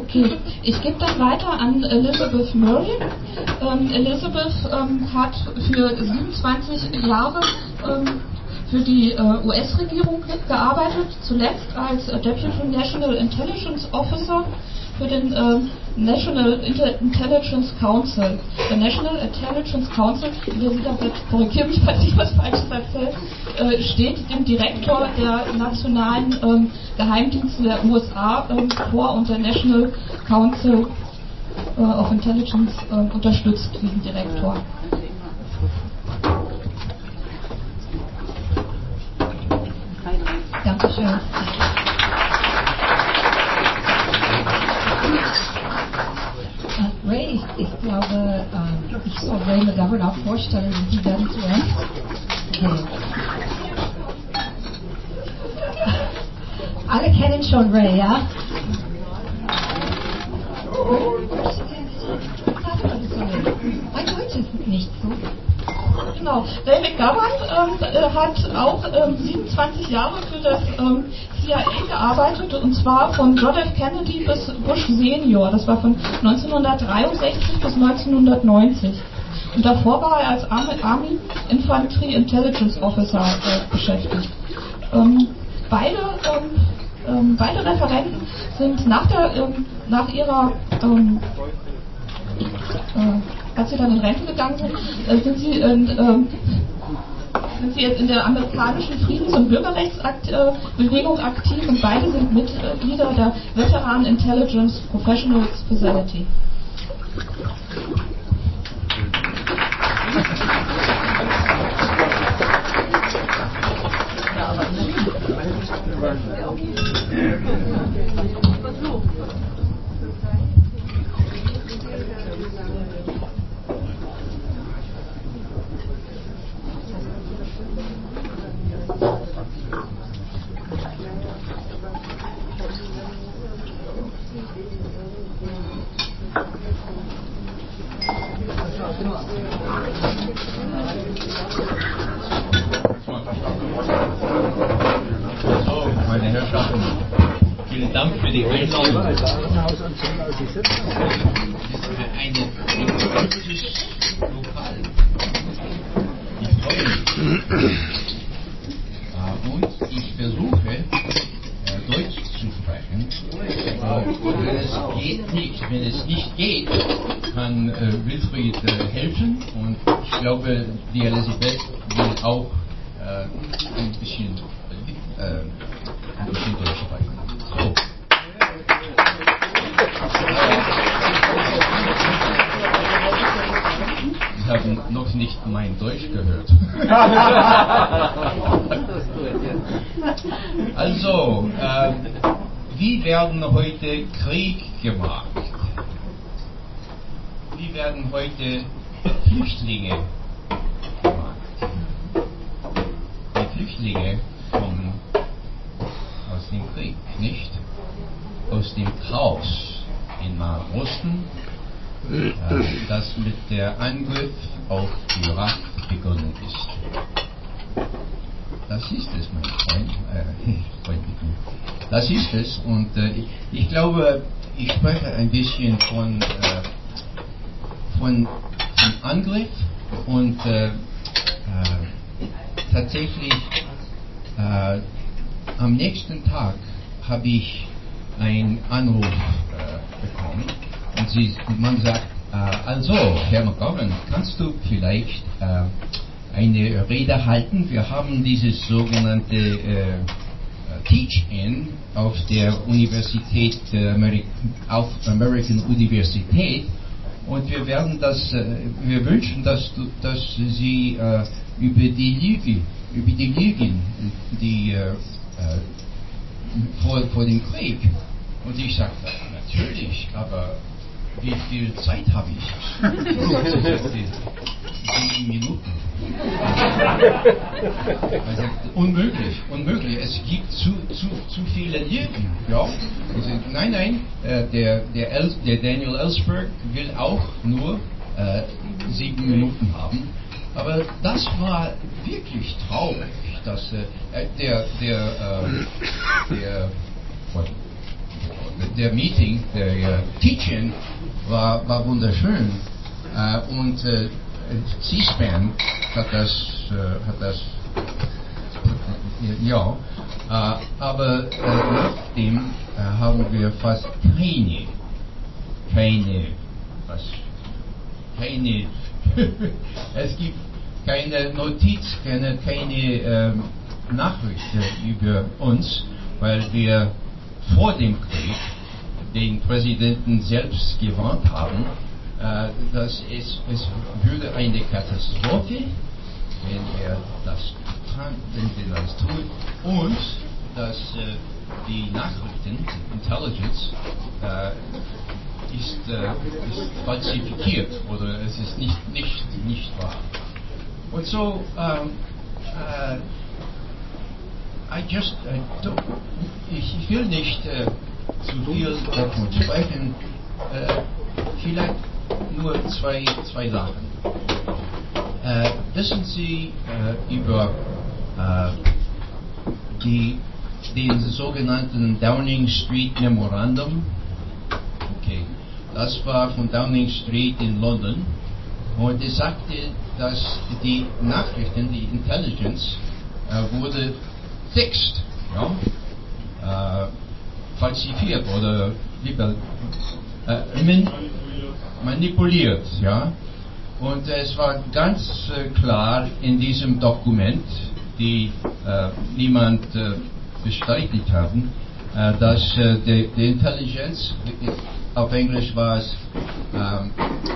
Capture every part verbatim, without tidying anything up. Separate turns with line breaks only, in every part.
Okay, ich gebe dann weiter an Elizabeth Murray. Ähm, Elizabeth ähm, hat für siebenundzwanzig Jahre ähm, für die äh, U S-Regierung gearbeitet, zuletzt als äh, Deputy National Intelligence Officer für den äh, National Inter- Intelligence Council. Der National Intelligence Council, der Sie da korrigieren mich, falls ich was Falsches erzähle, äh, steht dem Direktor der nationalen ähm, Geheimdienste der U S A ähm, vor, und der National Council äh, of Intelligence äh, unterstützt diesen Direktor. Dankeschön.
Ray, ich glaube, ähm, ich soll Ray McGovern auch vorstellen, und Sie werden zuerst. Okay. Alle kennen schon Ray, ja? Mein Deutsch ist nicht so.
Genau, Ray McGovern ähm, hat auch ähm, siebenundzwanzig Jahre für das ähm, C I A gearbeitet, und zwar von John F. Kennedy bis Bush Senior. Das war von neunzehnhundertdreiundsechzig bis neunzehnhundertneunzig. Und davor war er als Army, Army Infantry Intelligence Officer äh, beschäftigt. Ähm, beide, ähm, ähm, beide Referenten sind nach, der, ähm, nach ihrer ähm, äh, als sie dann in Rente gegangen sind, äh, sind sie in, ähm, sind sie jetzt in der amerikanischen Friedens- und Bürgerrechtsbewegung aktiv, und beide sind Mitglieder der Veteran Intelligence Professionals Society.
Meine Herrschaften, vielen Dank für die Einladung. Das ist eine politisch lokal. Ich freue mich. Und ich versuche, äh, Deutsch zu sprechen. Und wenn es geht nicht, wenn es nicht geht, kann äh, Wilfried äh, helfen. Und ich glaube, die Elisabeth will auch äh, ein bisschen äh, ein bisschen Deutsch sprechen. So. Sie haben noch nicht mein Deutsch gehört. Also, äh, wie werden heute Krieg gemacht? Wie werden heute Flüchtlinge gemacht? Die Flüchtlinge kommen aus dem Krieg, nicht aus dem Chaos im Nahen Osten, äh, das mit der Angriff auf Irak begonnen ist. Das ist es, mein Freund. Äh, Freund das ist es. Und äh, ich, ich glaube, ich spreche ein bisschen von, äh, von, von Angriff und äh, äh, tatsächlich äh, am nächsten Tag habe ich einen Anruf äh, bekommen, und sie, man sagt, äh, also Herr McGovern, kannst du vielleicht äh, eine Rede halten? Wir haben dieses sogenannte äh, Teach-In auf der Universität, äh, Ameri- auf American Universität, und wir werden das, äh, wir wünschen, dass, du, dass Sie äh, über die Lüge, über die Lügen, die äh, äh, vor, vor dem Krieg. Und ich sagte, natürlich, aber wie viel Zeit habe ich? Sieben Minuten. Also, unmöglich, unmöglich. Es gibt zu, zu, zu viele Lügen. Ja? Also, nein, nein, äh, der, der, El, der Daniel Ellsberg will auch nur äh, sieben Minuten haben. Aber das war wirklich traurig, dass äh, der, der, äh, der, der Meeting, der äh, Teaching war, war wunderschön. Äh, und äh, C-SPAN hat das, äh, hat das ja, äh, aber äh, nachdem äh, haben wir fast keine, keine, was, keine, es gibt keine Notiz, keine, keine äh, Nachrichten über uns, weil wir vor dem Krieg den Präsidenten selbst gewarnt haben, äh, dass es, es würde eine Katastrophe, wenn er das wenn er das tut, und dass äh, die Nachrichten, Intelligence, äh, ist, äh, ist falsifiziert oder es ist nicht, nicht, nicht wahr. Und so, ähm, äh, I just, I don't, ich, ich will nicht äh, zu viel davon sprechen, äh, vielleicht nur zwei, zwei Sachen. Äh, wissen Sie äh, über äh, die, den sogenannten Downing Street Memorandum? Okay, das war von Downing Street in London und es sagte, dass die Nachrichten, die Intelligence, äh, wurde fixed, ja? äh, falsifiziert oder lieber äh, min- manipuliert, ja. Und es war ganz äh, klar in diesem Dokument, die äh, niemand äh, bestreitet haben, äh, dass äh, die, die Intelligenz, auf Englisch war es, ähm,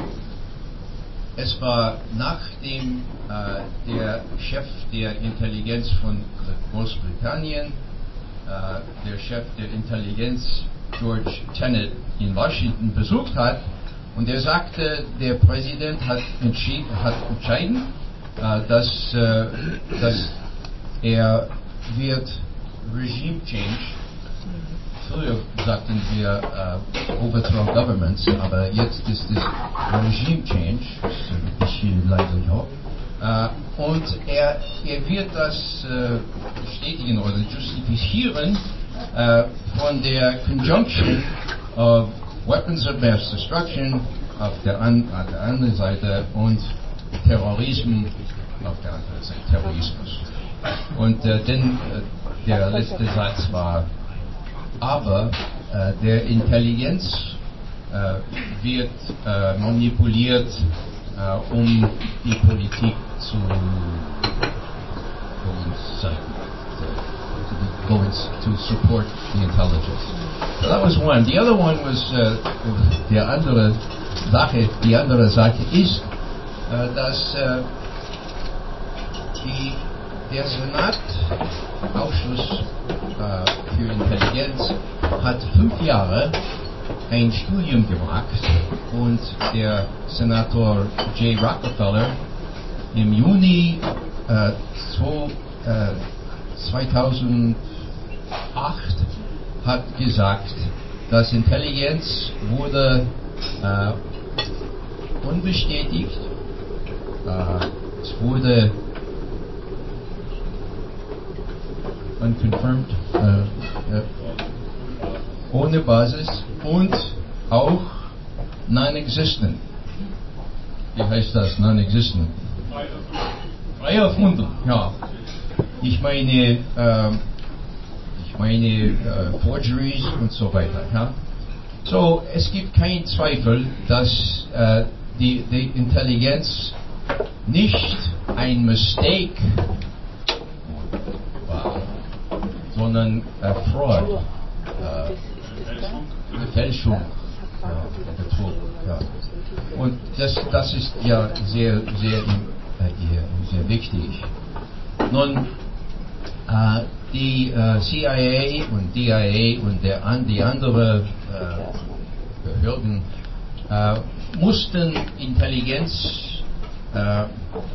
es war nachdem äh, der Chef der Intelligenz von Großbritannien, äh, der Chef der Intelligenz George Tenet in Washington besucht hat, und er sagte, der Präsident hat, entschieden, hat entschieden, äh, dass, äh, dass er wird Regime Change, früher sagten wir äh, Overthrow Governments, aber jetzt ist es Regime Change, das ist leider ja. Äh, und er, er wird das äh, bestätigen oder justifizieren äh, von der Conjunction of Weapons of Mass Destruction auf der, an, auf der anderen Seite und Terrorismus auf der anderen Seite, Terrorismus. Und äh, denn, äh, der letzte Satz war, aber äh, der Intelligenz äh, wird äh, manipuliert, äh, um die Politik zu going to support the intelligence. So that was one. The other one was uh, der andere Sache. Die andere Sache ist, uh, dass uh, die, der Senatausschuss uh, für Intelligenz hat fünf Jahre ein Studium gemacht und der Senator Jay Rockefeller im Juni uh, so, uh, zweitausendacht hat gesagt, dass Intelligenz wurde äh, unbestätigt, äh, es wurde unconfirmed, äh, äh, ohne Basis und auch non-existent. Wie heißt das, non-existent? Frei erfunden, ja. Ich meine, äh, ich meine äh, Forgeries und so weiter. Ja? So, es gibt keinen Zweifel, dass äh, die, die Intelligenz nicht ein Mistake war, sondern äh, Fraud, äh, Fälschung, ja, Betrug. Ja. Und das, das ist ja sehr, sehr, äh, sehr wichtig. Nun, äh, die äh, C I A und D I A und der, an, die anderen äh, Behörden äh, mussten Intelligenz äh, äh,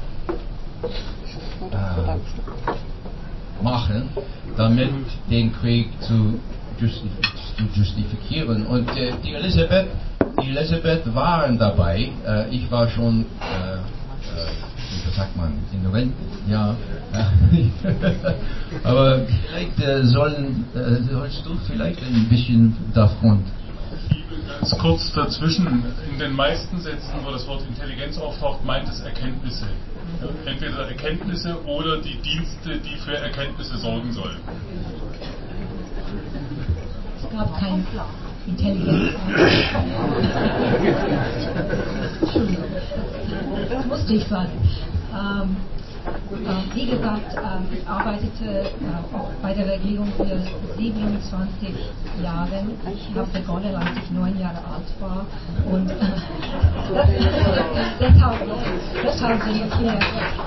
machen, damit den Krieg zu, justif zu justifizieren. Und äh, die Elisabeth, die Elisabeth waren dabei. Äh, ich war schon äh, äh, in das sagt man, in Rente, ja. Aber vielleicht äh, sollen, äh, sollst du vielleicht ein bisschen davon.
Ganz kurz dazwischen, in den meisten Sätzen, wo das Wort Intelligenz auftaucht, meint es Erkenntnisse. Ja, entweder Erkenntnisse oder die Dienste, die für Erkenntnisse sorgen sollen.
Es gab keine Intelligenz. Entschuldigung, das musste ich sagen. Ähm, äh, wie gesagt, ähm, ich arbeitete äh, auch bei der Regierung für siebenundzwanzig Jahre. Ich habe begonnen, als ich neun Jahre alt war. Und äh, das, deshalb, deshalb bin ich hier.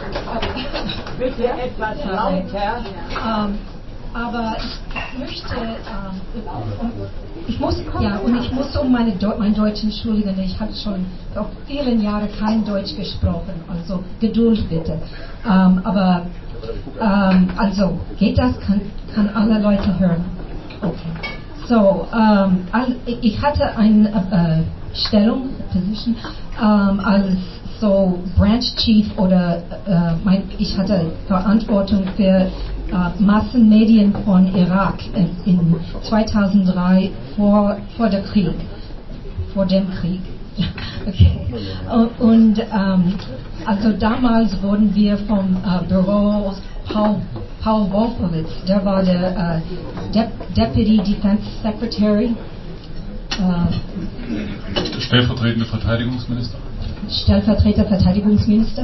Bitte etwas lauter.
Ähm, aber ich möchte, ähm, ich muss, ja, und ich muss um meine Deu- mein Deutsch entschuldigen, ich habe schon auf vielen Jahren kein Deutsch gesprochen, also Geduld bitte. Ähm, aber, ähm, also, geht das? Kann, kann alle Leute hören? Okay. So, ähm, also ich hatte eine äh, Stellung, Position, ähm, als so Branch Chief oder äh, mein, ich hatte Verantwortung für Uh, Massenmedien von Irak in, in zweitausenddrei vor, vor der Krieg, vor dem Krieg. Okay. Und, und um, also damals wurden wir vom uh, Büro Paul, Paul Wolfowitz, der war der uh, Dep- Deputy Defense Secretary, uh,
der stellvertretende Verteidigungsminister.
Stellvertreter Verteidigungsminister.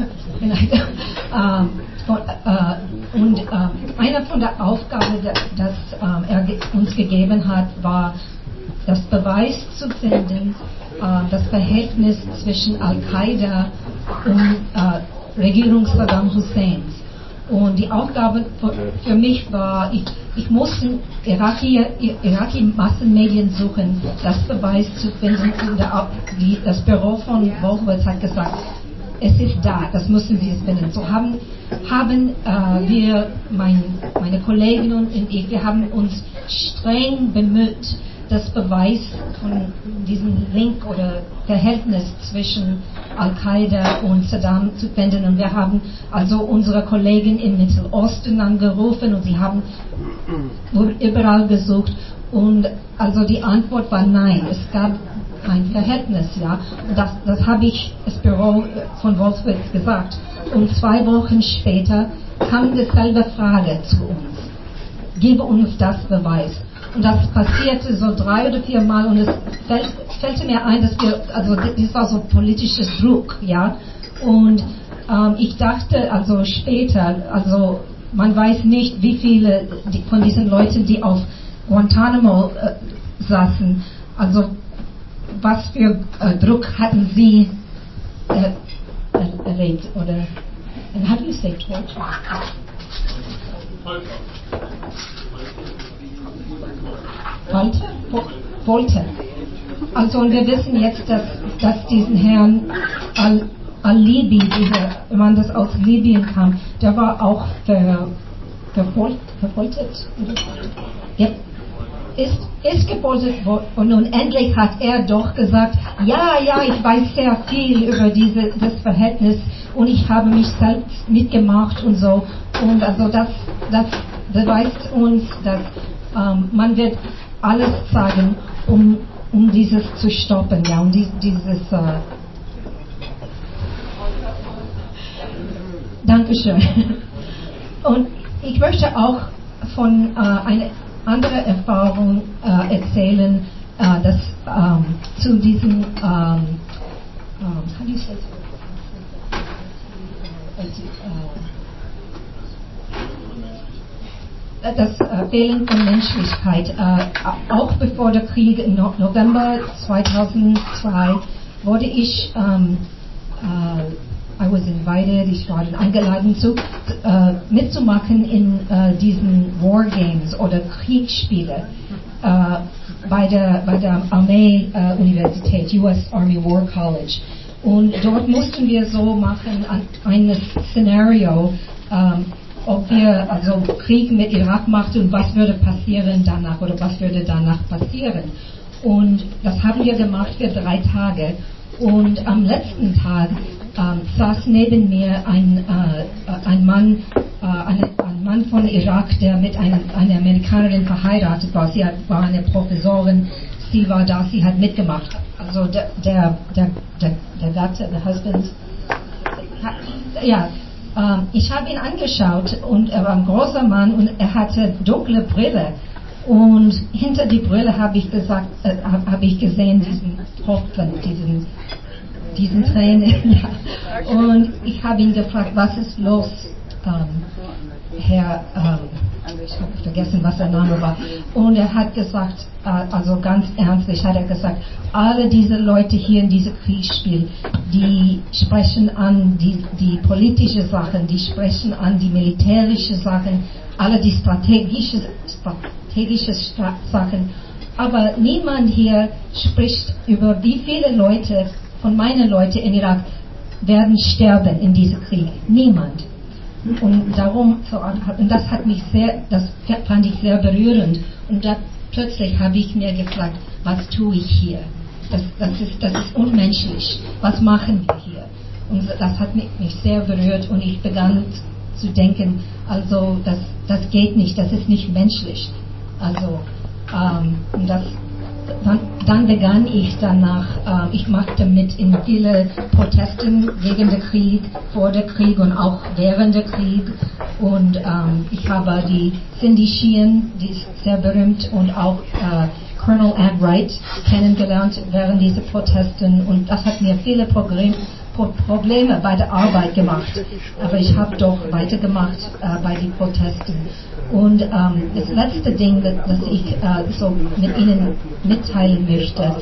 ähm, von, äh, und äh, eine von der Aufgaben, das äh, er ge- uns gegeben hat, war, das Beweis zu finden, äh, das Verhältnis zwischen Al-Qaida und äh, Regierung Saddam Husseins. Und die Aufgabe für, für mich war, ich, ich musste Iraki, Iraki Massenmedien suchen, das Beweis zu finden. Und der, die, das Büro von Wolfowitz hat gesagt, es ist da, das müssen Sie es finden. So haben, haben äh, wir, mein, meine Kollegin und ich, wir haben uns streng bemüht, das Beweis von diesem Link oder Verhältnis zwischen Al-Qaida und Saddam zu finden. Und wir haben also unsere Kollegen im Mittelosten angerufen und sie haben überall gesucht. Und also die Antwort war nein, es gab kein Verhältnis, ja. Und das, das habe ich das Büro von Wolfowitz gesagt. Und zwei Wochen später kam dieselbe Frage zu uns. Gebe uns das Beweis. Und das passierte so drei oder vier Mal und es fällt, fällt mir ein, dass wir, also das war so politischer Druck, ja. Und ähm, ich dachte also später, also man weiß nicht, wie viele die, von diesen Leuten, die auf Guantanamo äh, saßen, also was für äh, Druck hatten sie äh, er, erlebt oder, and how do you say torture? Folter? Folter. Also und wir wissen jetzt, dass, dass diesen Herrn Al, Al-Libi, dieser Mann, das aus Libyen kam, der war auch ver, verfol, verfoltert. Ja. Ist, ist gefoltert worden und nun endlich hat er doch gesagt, ja, ja, ich weiß sehr viel über diese, das Verhältnis und ich habe mich selbst mitgemacht und so. Und also das, das beweist uns, dass ähm, man wird alles sagen, um, um dieses zu stoppen, ja, um dies, dieses äh Dankeschön. Und ich möchte auch von äh, einer andere Erfahrung äh, erzählen, äh, dass ähm, zu diesem ähm, ähm, how do you say äh, das äh, Fehlen von Menschlichkeit. Äh, auch bevor der Krieg im no- November zweitausendzwei wurde ich ähm, äh, I was invited, ich war eingeladen zu, äh, mitzumachen in äh, diesen War Games oder Kriegsspiele äh, bei der, bei der Armee-Universität, äh, U S Army War College. Und dort mussten wir so machen, ein Szenario, ähm, ob wir also Krieg mit Irak machten und was würde passieren danach oder was würde danach passieren. Und das haben wir gemacht für drei Tage. Und am letzten Tag ähm, saß neben mir ein, äh, ein Mann, äh, eine, ein Mann von Irak, der mit einem, einer Amerikanerin verheiratet war. Sie war eine Professorin, sie war da, sie hat mitgemacht. Also der, der, der, der, der Gatte, der Husband, ja, ähm, ich habe ihn angeschaut und er war ein großer Mann und er hatte dunkle Brille. Und hinter die Brille habe ich gesagt, äh, habe hab ich gesehen diesen Tropfen, diesen, diesen Tränen. Ja. Und ich habe ihn gefragt, was ist los, ähm, Herr, ähm, ich habe vergessen, was der Name war. Und er hat gesagt, äh, also ganz ernstlich hat er gesagt, alle diese Leute hier in diesem Kriegsspiel, die sprechen an die, die politische Sachen, die sprechen an die militärische Sachen, alle die strategische, strategische Sachen. Aber niemand hier spricht über, wie viele Leute von meinen Leuten in Irak werden sterben in diesem Krieg. Niemand. Und darum, und das hat mich sehr, das fand ich sehr berührend. Und da plötzlich habe ich mir gefragt, was tue ich hier? Das, das, ist, das ist unmenschlich. Was machen wir hier? Und das hat mich, mich sehr berührt und ich begann zu denken, also das, das geht nicht, das ist nicht menschlich. Also ähm, und das, dann, dann begann ich danach, äh, ich machte mit in viele Protesten gegen den Krieg, vor dem Krieg und auch während des Krieges. Und ähm, ich habe die Cindy Sheehan, die ist sehr berühmt, und auch äh, Colonel Ann Wright kennengelernt während dieser Protesten. Und das hat mir viele Probleme Probleme bei der Arbeit gemacht, aber ich habe doch weitergemacht äh, bei den Protesten. Und ähm, das letzte Ding, das, das ich äh, so mit Ihnen mitteilen möchte, äh,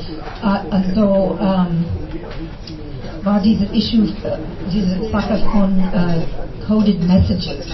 also ähm, war diese Issue, äh, diese Sache von äh, Coded Messages.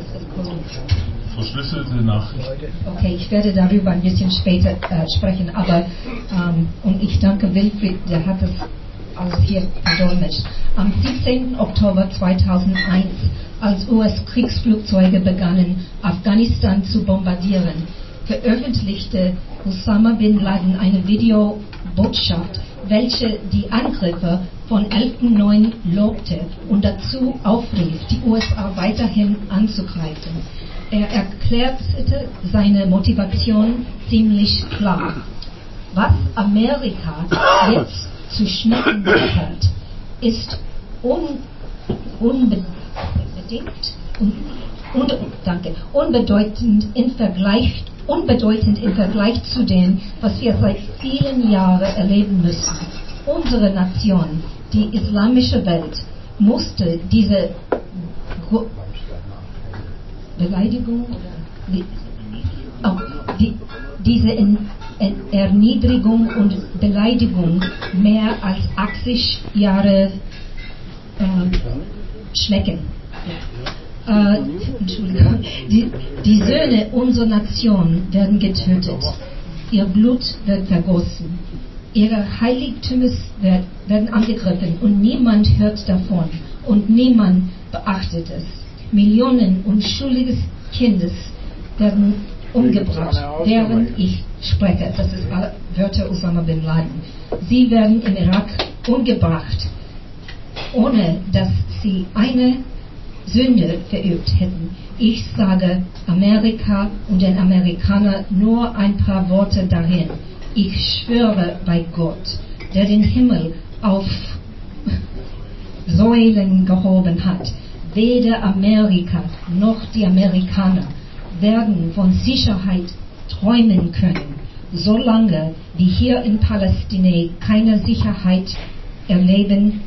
Verschlüsselte Nachrichten.
Okay, ich werde darüber ein bisschen später äh, sprechen, aber ähm, und ich danke Wilfried, der hat es also hier verdolmetscht. Am siebzehnten Oktober zweitausendeins, als U S-Kriegsflugzeuge begannen, Afghanistan zu bombardieren, veröffentlichte Osama bin Laden eine Videobotschaft, welche die Angriffe von elften neunten lobte und dazu aufrief, die U S A weiterhin anzugreifen. Er erklärte seine Motivation ziemlich klar. Was Amerika jetzt zu schmecken gehört, ist un, unbedingt, un, un, danke, unbedeutend, im Vergleich, unbedeutend im Vergleich zu dem, was wir seit vielen Jahren erleben müssen. Unsere Nation, die islamische Welt, musste diese Beleidigung, die, oh, die, diese in, Erniedrigung und Beleidigung mehr als achtzig Jahre äh, schmecken. Äh, Entschuldigung. Die, die Söhne unserer Nation werden getötet. Ihr Blut wird vergossen. Ihre Heiligtümer werden angegriffen und niemand hört davon und niemand beachtet es. Millionen unschuldiges Kindes werden umgebracht, während ich spreche. Das ist alle Wörter Osama bin Laden. Sie werden im Irak umgebracht, ohne dass sie eine Sünde verübt hätten. Ich sage Amerika und den Amerikanern nur ein paar Worte darin. Ich schwöre bei Gott, der den Himmel auf Säulen gehoben hat, weder Amerika noch die Amerikaner werden von Sicherheit träumen können, solange wir hier in Palästina keine Sicherheit erleben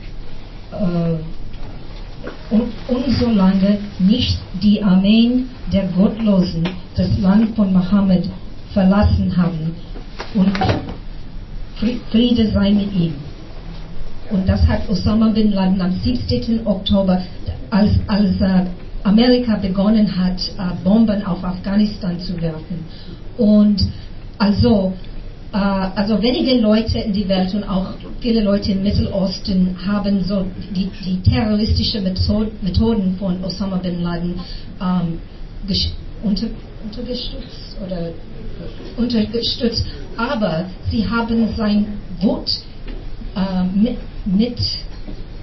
äh, und, und solange nicht die Armeen der Gottlosen das Land von Mohammed verlassen haben und Friede sei mit ihm. Und das hat Osama bin Laden am siebzehnten Oktober, als, als äh, Amerika begonnen hat, äh, Bomben auf Afghanistan zu werfen. Und also, äh, also wenige Leute in der Welt und auch viele Leute im Mittelosten haben so die, die terroristischen Method, Methoden von Osama bin Laden ähm, unter, unterstützt oder unterstützt. Aber sie haben sein Wut äh, mit, mit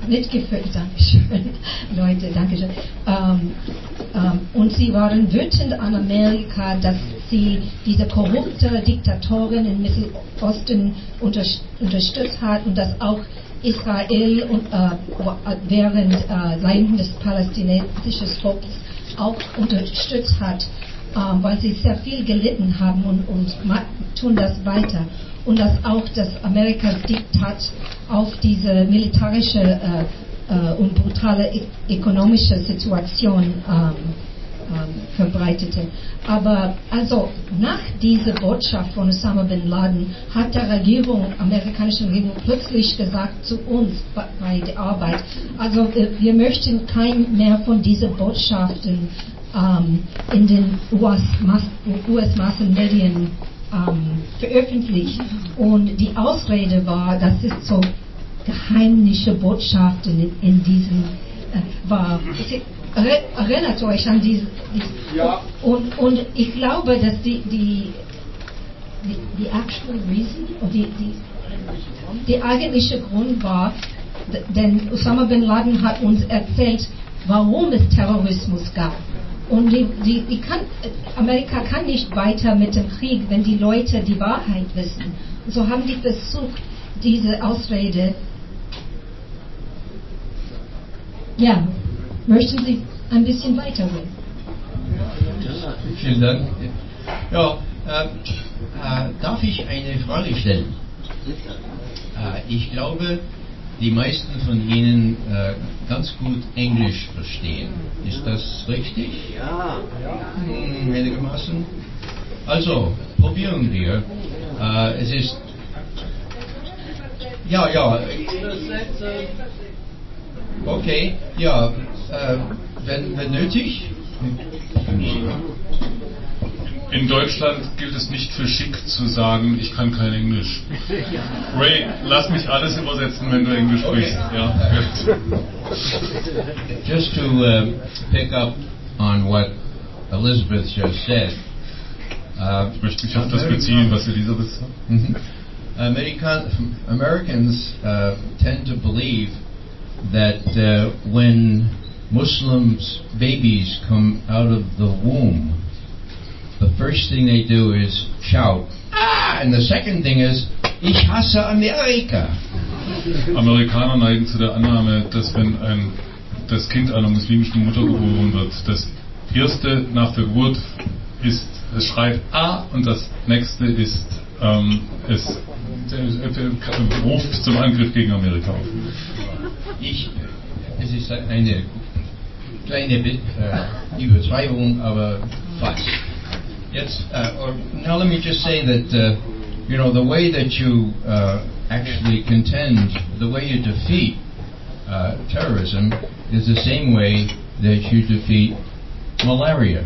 mitgeführt, Dankeschön, Leute, Dankeschön. Ähm, ähm, und sie waren wütend an Amerika, dass sie diese korrupte Diktatorin im Mittelosten unter, unterstützt hat und dass auch Israel und, äh, während äh, Seiten des palästinensischen Volkes auch unterstützt hat, äh, weil sie sehr viel gelitten haben und, und tun das weiter. Und dass auch das Amerikas Diktat auf diese militärische äh, äh, und brutale e- ökonomische Situation ähm, ähm, verbreitete. Aber also nach dieser Botschaft von Osama bin Laden hat der Regierung, amerikanische Regierung plötzlich gesagt zu uns bei, bei der Arbeit, also wir, wir möchten kein mehr von diesen Botschaften ähm, in den U S-Massenmedien ähm, veröffentlicht. Und die Ausrede war, dass es so geheimnische Botschaften in, in diesem äh, war. Erinnert euch an diese, diese
ja.
und, und ich glaube, dass die die die, die actual reason, die, die, die eigentliche Grund war, denn Osama bin Laden hat uns erzählt, warum es Terrorismus gab. Und die, die, die kann, Amerika kann nicht weiter mit dem Krieg, wenn die Leute die Wahrheit wissen. Und so haben die versucht, diese Ausrede. Ja, möchten Sie ein bisschen weitergehen?
Vielen Dank. Ja, äh, äh, darf ich eine Frage stellen? Äh, ich glaube, die meisten von Ihnen äh, ganz gut Englisch verstehen. Ist das richtig?
Ja.
Hm, einigermaßen. Also, probieren wir. Äh, es ist... Ja, ja. Okay, ja. Äh, wenn, wenn nötig.
In Deutschland gilt es nicht für schick zu sagen, ich kann kein Englisch. Ray, lass mich alles übersetzen, wenn du Englisch sprichst.
Okay.
Ja.
Just to uh, pick up on what Elizabeth just said. Uh,
Ich möchte mich auf das beziehen, was Elisabeth sagt.
Mhm. American, Americans uh, tend to believe that uh, when Muslims' babies come out of the womb, the first thing they do is shout, ah! And the second thing is, ich hasse Amerika.
Amerikaner neigen zu der Annahme, dass wenn ein, das Kind einer muslimischen Mutter geboren wird, das erste nach der Geburt ist, es schreit ah, und das nächste ist, ähm, es äh, ruft zum Angriff gegen Amerika auf.
Ich, es ist eine kleine äh, Übertreibung, aber fast. Yes, uh, or now let me just say that, uh, you know, the way that you uh, actually contend, the way you defeat uh, terrorism is the same way that you defeat malaria.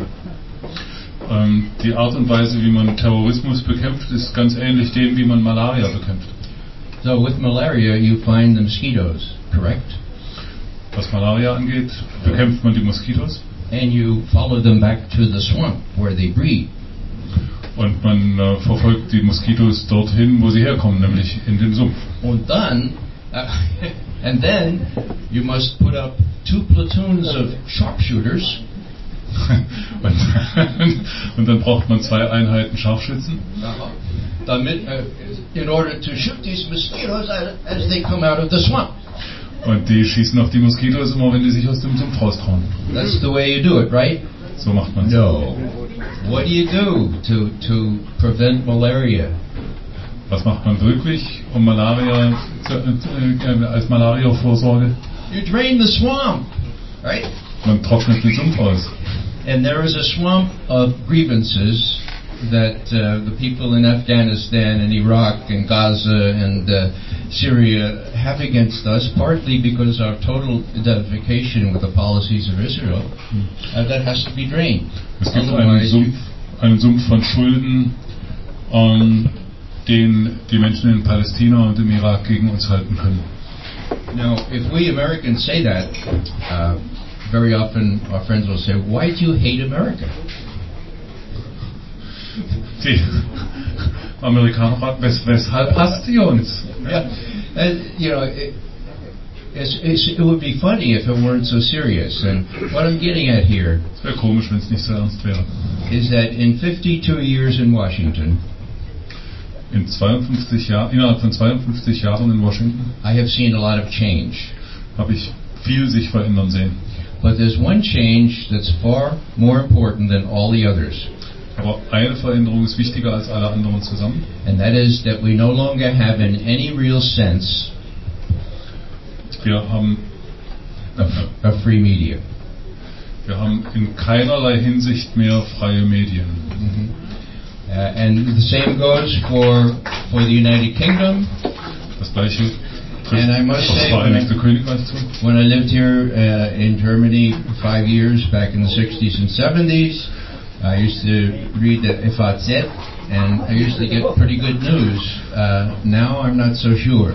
Ähm, die Art und Weise, wie man Terrorismus bekämpft, ist ganz ähnlich dem, wie man Malaria bekämpft.
So with malaria you find the mosquitoes, correct?
Was Malaria angeht, bekämpft man die Moskitos.
And you follow them back to the swamp where they breed.
Und man äh, verfolgt die Moskitos dorthin, wo sie herkommen, nämlich in den Sumpf.
Und dann, uh, and then you must put up two platoons of sharpshooters.
und, und dann braucht man zwei Einheiten Scharfschützen.
Uh-huh. Damit, uh, in order to shoot these mosquitoes as, as they come out of the swamp.
Und die schießen auf die Moskitos immer, wenn die sich aus dem Sumpf raustrauen.
That's the way you do it, right?
So macht man es.
No. What do you do to to prevent malaria?
Was macht man wirklich, um Malaria zu, äh, als Malaria-Vorsorge?
You drain the swamp, right?
Man trocknet den Sumpf aus.
And there is a swamp of grievances that uh, the people in Afghanistan and Iraq and Gaza and uh, Syria have against us, partly because our total identification with the policies of Israel, uh, that has to be drained.
Es gibt einen Sumpf, einen Sumpf von Schulden, um, den die Menschen in Palästina und im Irak gegen uns halten können.
Now, if we Americans say that, uh, very often our friends will say, why do you hate America?
Die Amerikaner fragen, wes, weshalb hasst ihr uns?
Yeah, and, you know, it, it's, it's, it would be funny if it weren't so serious. And what I'm getting at here
Es wäre komisch, wenn es nicht so ernst wäre.
is that in fifty-two years in Washington,
In zweiundfünfzig Jahren, innerhalb von zweiundfünfzig Jahren in Washington
I have seen a lot of change.
habe ich viel sich verändern sehen.
But there's one change that's far more important than all the others.
Aber eine Veränderung ist wichtiger als alle anderen zusammen.
And that is that we no longer have in any real sense
Wir haben,
a, a free media.
wir haben in keinerlei Hinsicht mehr freie Medien.
Uh, and the same goes for for the United Kingdom.
Das gleiche
And I
trifft
must
das
say,
Vereinigte
when I-
Königreich zu.
When I lived here uh, in Germany for five years back in the sixties and seventies, I used to read the F A Z, and I used to get pretty good news. Uh, now I'm not so sure.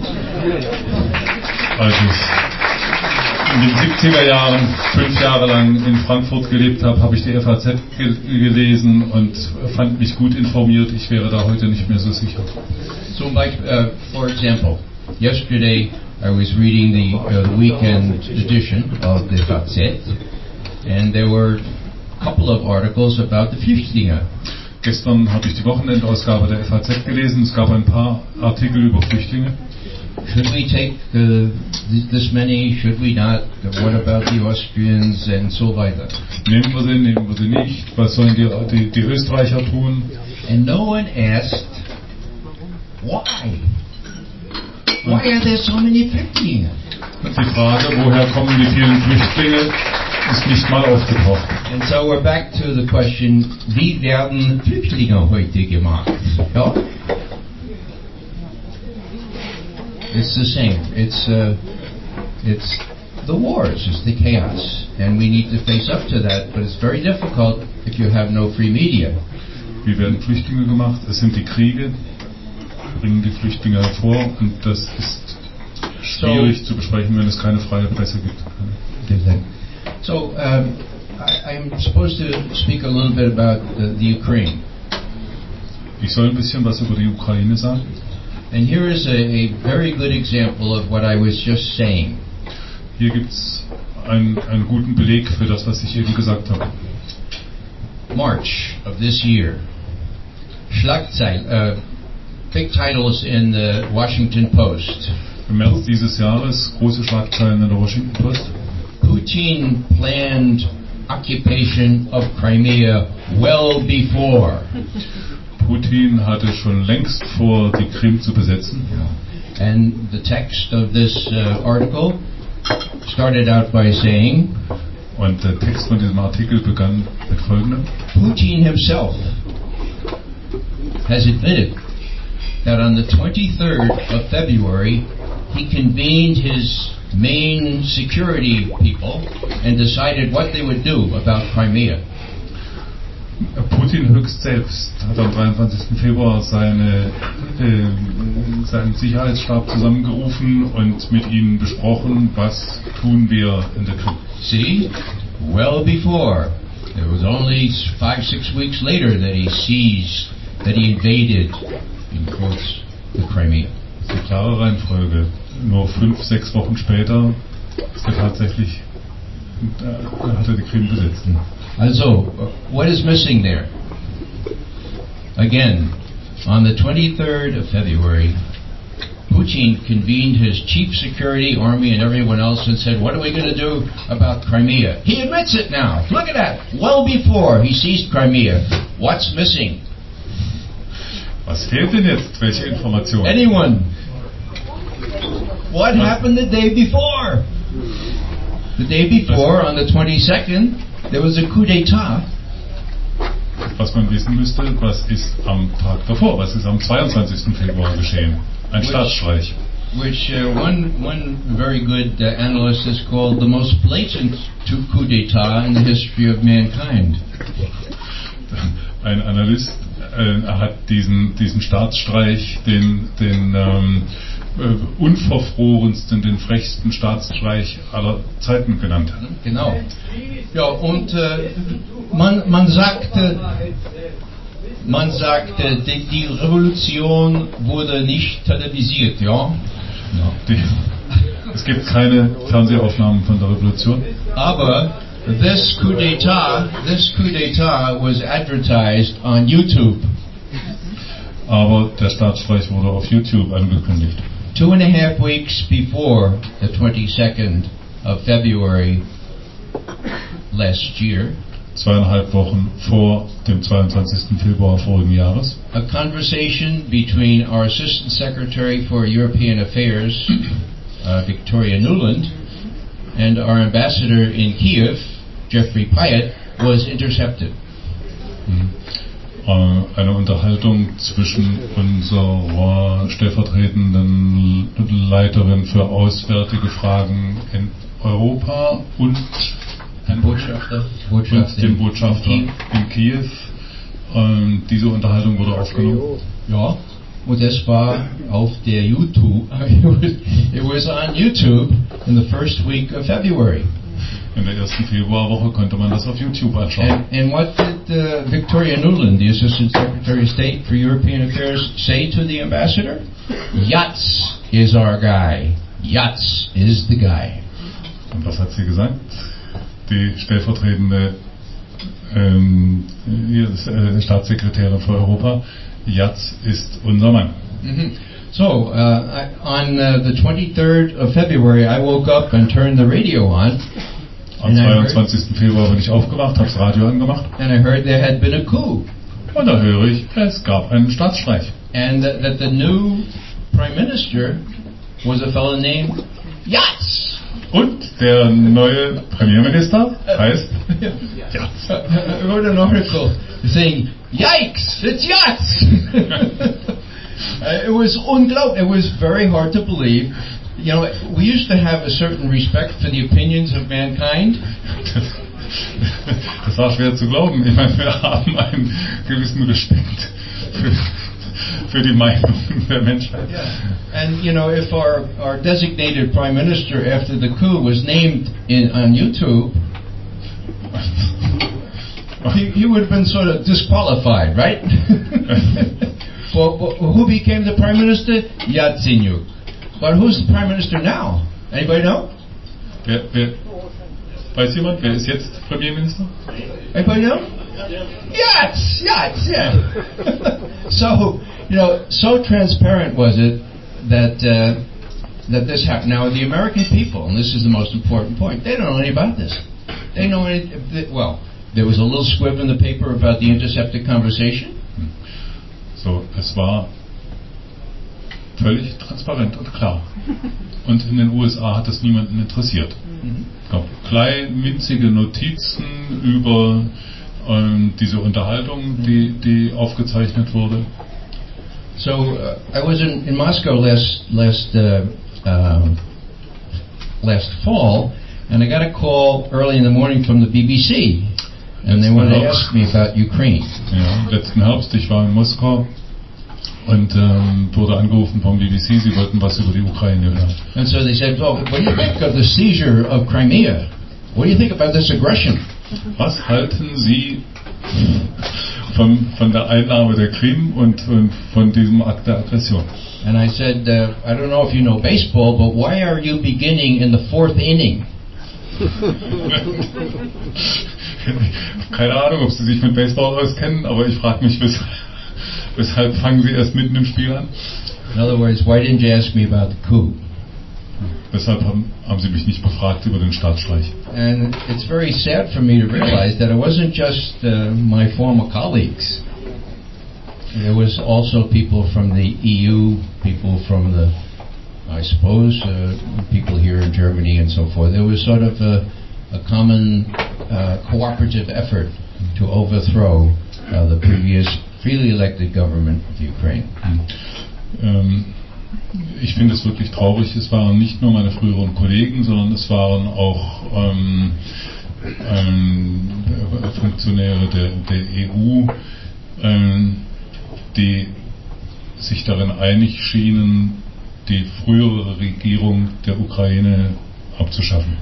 Als ich in den siebziger Jahren fünf Jahre lang in Frankfurt gelebt habe, habe ich die F A Z ge gelesen und fand mich gut informiert. Ich wäre da heute nicht mehr so sicher.
So, like, uh, for example, yesterday I was reading the uh, weekend edition of the F A Z, and there were a couple of articles about the Flüchtlinge.
Gestern habe ich die Wochenendausgabe der F A Z gelesen. Es gab ein paar Artikel über Flüchtlinge.
Should we take uh, th- this many? Should we not? What about the Austrians and so weiter?
Nehmen wir sie, nehmen wir sie nicht. Was sollen die, die, die Österreicher tun?
And no one asked, why? Why are there so many Flüchtlinge?
Und die Frage, woher kommen die vielen Flüchtlinge, ist nicht mal aufgetaucht.
And so we're back to the question, wie werden Flüchtlinge heute gemacht? Ja? It's the same. It's uh, it's the wars, it's the chaos, and we need to face up to that. But it's very difficult if you have no free media.
Wie werden Flüchtlinge gemacht? Es sind die Kriege, bringen die Flüchtlinge hervor, und das ist schwierig zu besprechen, wenn es keine freie Presse gibt.
So um, I, I'm supposed to speak a little bit about the, the Ukraine.
Ich soll ein bisschen was über die Ukraine sagen.
And here is a, a very good example of what I was just saying.
Hier gibt es einen, einen guten Beleg für das, was ich eben gesagt habe.
March of this year. Schlagzeil, uh, big titles in the Washington Post.
Im März dieses Jahres große Schlagzeilen in der Washington Post.
Putin planned occupation of Crimea well before.
Putin hatte schon längst vor, die Krim zu besetzen.
And the text of this uh, article started out by saying,
Und der Text von diesem Artikel begann mit folgendem.
Putin himself has admitted that on the twenty-third of February he convened his main security people and decided what they would do about Crimea.
Putin höchst selbst hat am dreiundzwanzigsten Februar seine, äh, seinen Sicherheitsstab zusammengerufen und mit ihnen besprochen, was tun wir in der Krim.
See, well before. It was only five, six weeks later that he seized, that he invaded, in quotes, the Crimea.
Das ist die klare Reihenfolge. Nur fünf, sechs Wochen später ist er tatsächlich, äh, hat er die Krim besetzt.
Also, what is missing there? Again, on the twenty-third of February, Putin convened his chief security, army, and everyone else and said, what are we going to do about Crimea? He admits it now. Look at that. Well before he seized Crimea. What's missing?
Was fehlt denn jetzt? Welche Informationen?
Anyone? What happened the day before? The day before, on the twenty-second, there was a coup d'etat.
Was man wissen müsste, was ist am Tag davor? Was ist am zweiundzwanzigsten Februar geschehen? Ein
Which-
Staatsstreich.
Which uh, one one very good uh, analyst has called the most blatant to coup d'etat in the history of mankind.
Ein Analyst äh, hat diesen, diesen Staatsstreich, den, den ähm, äh, unverfrorensten, den frechsten Staatsstreich aller Zeiten genannt.
Genau. Ja, und äh, man, man sagte, man sagte, die, die Revolution wurde nicht televisiert, ja?
Die, Es gibt keine Fernsehaufnahmen von der Revolution.
Aber this coup d'état, this coup d'état was advertised on YouTube.
Aber der Staatsstreich wurde auf YouTube angekündigt.
Two and a half weeks before the twenty-second of February last year,
Zweieinhalb Wochen vor dem zweiundzwanzigsten Februar vorigen Jahres,
a conversation between our Assistant Secretary for European Affairs, uh, Victoria Nuland, and our ambassador in Kiev, Jeffrey Pyatt, was intercepted.
Eine Unterhaltung zwischen unserer stellvertretenden Leiterin für auswärtige Fragen in Europa und Herrn
Botschafter,
und dem Botschafter in Kiew. Und diese Unterhaltung wurde aufgenommen.
Ja, und das war auf der YouTube. It was on YouTube in the first week of February.
In der ersten Februarwoche konnte man das auf YouTube anschauen.
And, and what did uh, Victoria Nuland, the Assistant Secretary of State for European Affairs, say to the ambassador? Yats is our guy. Yats is the guy.
Und was hat sie gesagt? Die stellvertretende ähm, äh, Staatssekretärin für Europa. Yats ist unser Mann.
Mm-hmm. So, uh, I, on uh, the twenty-third of February, I woke up and turned the radio on.
Am zweiundzwanzigsten Februar bin ich aufgewacht, habe das Radio angemacht.
And I heard there had been a coup.
Und da höre ich, es gab einen Staatsstreich.
And that, that the new prime minister was a fellow named Yats.
Und der neue Premierminister heißt Yats.
I wrote an article saying, "Yikes! It's Yats." uh, it was unglaublich. It was very hard to believe. You know, we used to have a certain respect for the opinions of mankind.
Das war schwer zu glauben. Ich meine, wir haben einen gewissen Respekt für, für die Meinung der Menschheit.
Yeah. And you know, if our our designated prime minister after the coup was named in on YouTube, he, he would have been sort of disqualified, right? Well, well, who became the prime minister? Yatsenyuk. But who's the prime minister now? Anybody know?
Wer, wer, weiß jemand, wer ist jetzt Premierminister?
Anybody know? Yats, Yats, yeah. So, you know, so transparent was it that uh, that this happened. Now, the American people, and this is the most important point, they don't know anything about this. They know any, well, there was a little squib in the paper about the intercepted conversation.
So, es war völlig transparent und klar. Und in den U S A hat das niemanden interessiert. Es gab kleine, winzige Notizen über ähm, diese Unterhaltung, die, die aufgezeichnet wurde.
So uh, I was in, in Moscow last last uh, uh, last fall, and I got a call early in the morning from the B B C, and they wanted to ask me about Ukraine.
Ja, letzten Herbst, ich war in Moskau. Und ähm, wurde angerufen vom B B C, sie wollten was über die Ukraine hören.
And so they said, "Well, what do you think of the seizure of Crimea? What do you think about this aggression?"
Was halten Sie von, von der Einnahme der Krim und, und von diesem Akt der Aggression?
And I said, uh, "I don't know if you know baseball, but why are you beginning in the fourth inning?"
Keine Ahnung, ob Sie sich mit Baseball auskennen, aber ich frage mich, weshalb. Weshalb fangen Sie erst mitten im Spiel an?
In other words, why didn't you ask me about the coup?
Deshalb haben, haben Sie mich nicht befragt über den Staatsstreich.
And it's very sad for me to realize that it wasn't just uh, my former colleagues. There was also people from the E U, people from the, I suppose, uh, people here in Germany and so forth. There was sort of a, a common uh, cooperative effort to overthrow uh, the previous freely elected government of Ukraine.
Ähm, ich finde es wirklich traurig. Es waren nicht nur meine früheren Kollegen, sondern es waren auch ähm, ähm, Funktionäre der, der E U, ähm, die sich darin einig schienen, die frühere Regierung der Ukraine abzuschaffen.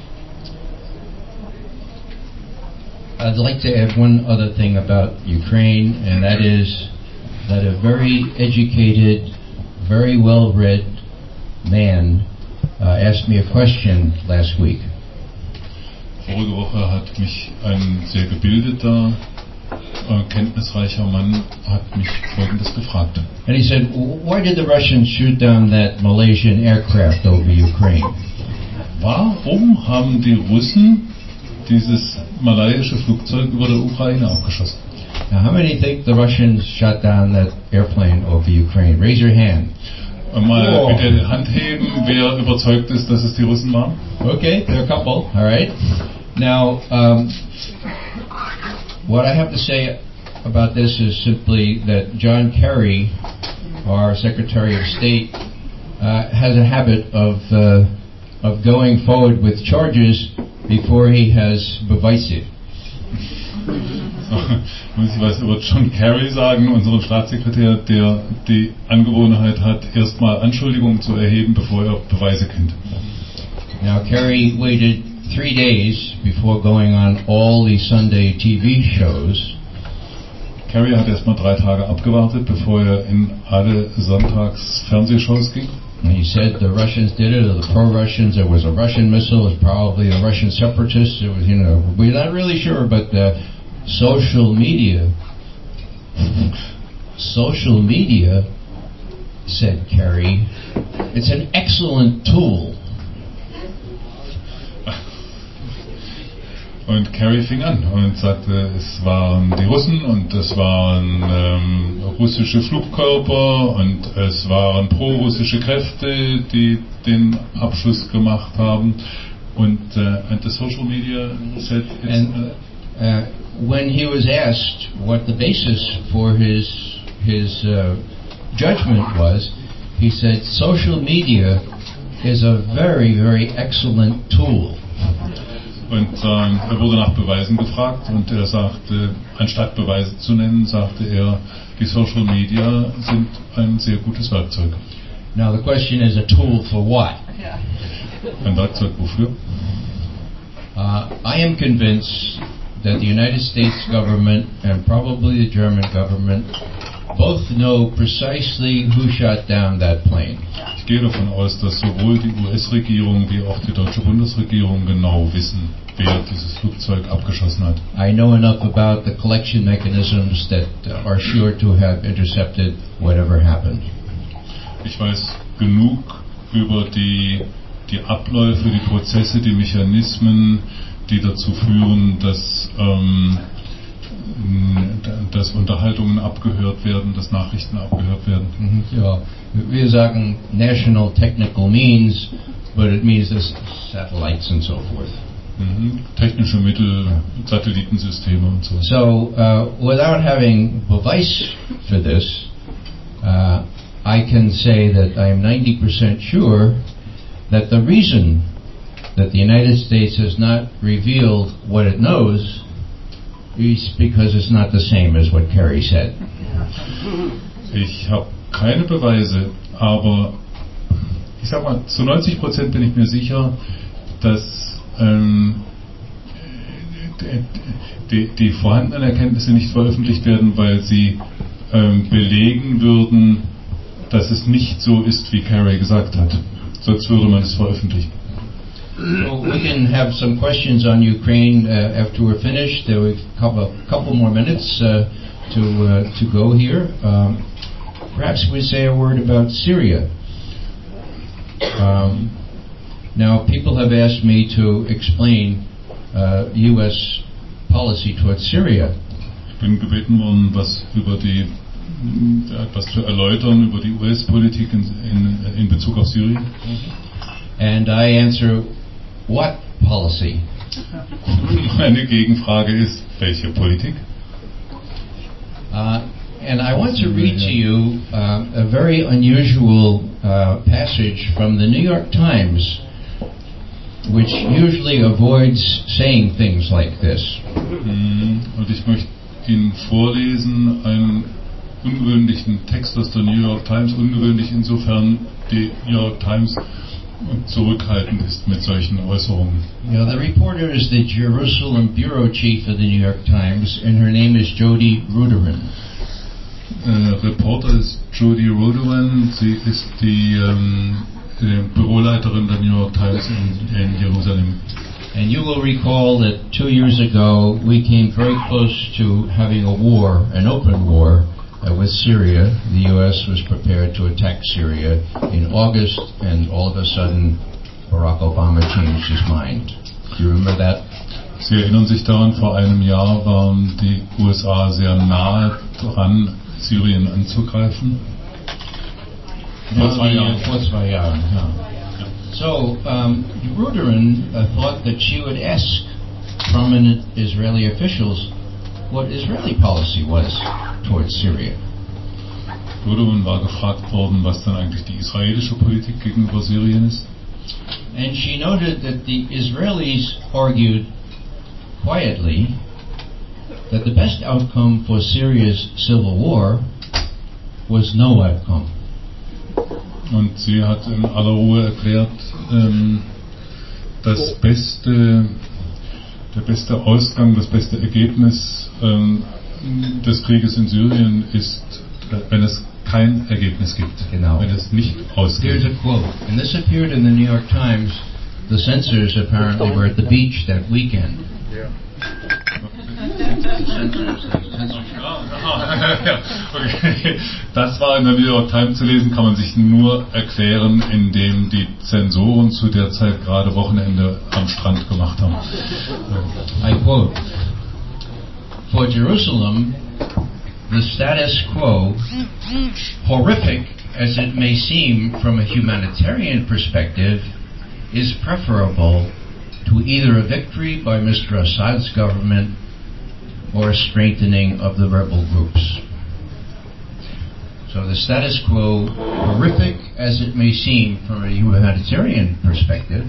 I'd like to add one other thing about Ukraine, and that is that a very educated, very well-read man uh, asked me a question last week.
Vorige Woche hat mich ein sehr gebildeter, äh, kenntnisreicher Mann hat mich Folgendes gefragt.
And he said, why did the Russians shoot down that Malaysian aircraft over Ukraine?
Warum haben die Russen dieses malayische Flugzeug über der Ukraine abgeschossen?
Now, how many think the Russians shot down that airplane over Ukraine? Raise your hand.
Mal
Oh.
bitte die Hand heben, wer überzeugt ist, dass es die Russen waren.
Okay, there are a couple. All right. Now, um, what I have to say about this is simply that John Kerry, our Secretary of State, uh, has a habit of uh, of going forward with charges before he has beweise.
So, muss ich was über John Kerry sagen, unseren Staatssekretär, der die Angewohnheit hat, erstmal Anschuldigungen zu erheben, bevor er Beweise kennt.
Now, Kerry waited three days before going on all the Sunday T V shows.
Kerry hat erstmal drei Tage abgewartet, bevor er in alle Sonntags-Fernsehshows ging.
And he said the Russians did it, or the pro-Russians. There was a Russian missile. It was probably the Russian separatists. It was, you know, we're not really sure, but uh, social media, social media, said Kerry, it's an excellent tool.
Und Kerry fing an und sagte, es waren die Russen und es waren ähm, russische Flugkörper und es waren pro-russische Kräfte, die den Abschuss gemacht haben. Und uh, and the social media said it's,
And uh, when he was asked what the basis for his his uh, judgment was, he said, social media is a very, very excellent tool.
Und ähm, er wurde nach Beweisen gefragt und er sagte, anstatt Beweise zu nennen, sagte er, die Social Media sind ein sehr gutes Werkzeug.
Now the question is, a tool for what?
Ein Werkzeug wofür?
Uh, I am convinced that the United States government and probably the German government both know precisely who shot down that plane.
Ich gehe davon aus, dass sowohl die U S-Regierung wie auch die deutsche Bundesregierung genau wissen, wer dieses Flugzeug abgeschossen hat.
I know enough about the collection mechanisms that uh, are sure to have intercepted whatever happened.
Ich weiß genug über die, die Abläufe, die Prozesse, die Mechanismen, die dazu führen, dass, ähm, dass Unterhaltungen abgehört werden, dass Nachrichten abgehört werden.
Mhm. Ja, wir sagen national technical means, but it means this satellites and so forth.
Mhm. Technische Mittel, Satellitensysteme und so.
So, uh, without having beweis for this, uh, I can say that I am ninety percent sure that the reason that the United States has not revealed what it knows is because it's not the same as what Kerry said.
Ich habe keine Beweise, aber ich sag mal, zu neunzig Prozent bin ich mir sicher, dass ähm, die, die vorhandenen Erkenntnisse nicht veröffentlicht werden, weil sie ähm, belegen würden, dass es nicht so ist, wie Kerry gesagt hat. Sonst würde man es veröffentlichen.
So we can have some questions on Ukraine uh, after we're finished. There we have a couple more minutes uh, to uh, to go here. Um, perhaps we say a word about Syria. Um, now, people have asked me to explain uh, U S policy towards Syria.
Ich bin gebeten worden, was über die etwas zu erläutern über die U S-Politik in, in, in Bezug auf Syrien.
And I answer, what policy?
Meine Gegenfrage ist, welche Politik?
Uh, and I want to read to you uh, a very unusual uh, passage from the New York Times, which usually avoids saying things like this.
Und ich möchte Ihnen vorlesen einen ungewöhnlichen Text aus der New York Times, ungewöhnlich insofern die New York Times zurückhaltend ist mit solchen Äußerungen.
You know, the reporter is the Jerusalem bureau chief of the New York Times, and her name is Jody Ruderin.
Äh, Reporter ist Jody Ruderin, sie ist die ähm, der Büroleiterin der New York Times in, in Jerusalem.
And you will recall that two years ago we came very close to having a war, an open war, uh, with Syria. The U S was prepared to attack Syria in August, and all of a sudden Barack Obama changed his mind. Do you remember that?
Sie erinnern sich daran, vor einem Jahr waren die U S A sehr nahe dran, Syrien anzugreifen. Vor zwei Jahren.
Vor zwei Jahren, ja. So, um, Ruderin uh, thought that she would ask prominent Israeli officials what Israeli policy was towards Syria.
Ruderin war gefragt worden, was dann eigentlich die israelische Politik gegenüber Syrien ist.
And she noted that the Israelis argued quietly that the best outcome for Syria's civil war was no outcome.
Und sie hat in aller Ruhe erklärt, ähm, das beste, der beste Ausgang, das beste Ergebnis ähm, des Krieges in Syrien ist, wenn es kein Ergebnis gibt,
Genau.
wenn es nicht ausgeht.
Here's a quote, and this appeared in the New York Times. The censors apparently were at the beach that weekend.
Ja. Okay. Das war in der New York Times zu lesen, kann man sich nur erklären, indem die Zensoren zu der Zeit gerade Wochenende am Strand gemacht haben.
I quote, "For Jerusalem, the status quo, horrific as it may seem from a humanitarian perspective, is preferable to either a victory by Mister Assad's government or a strengthening of the rebel groups." So the status quo, horrific as it may seem from a humanitarian perspective,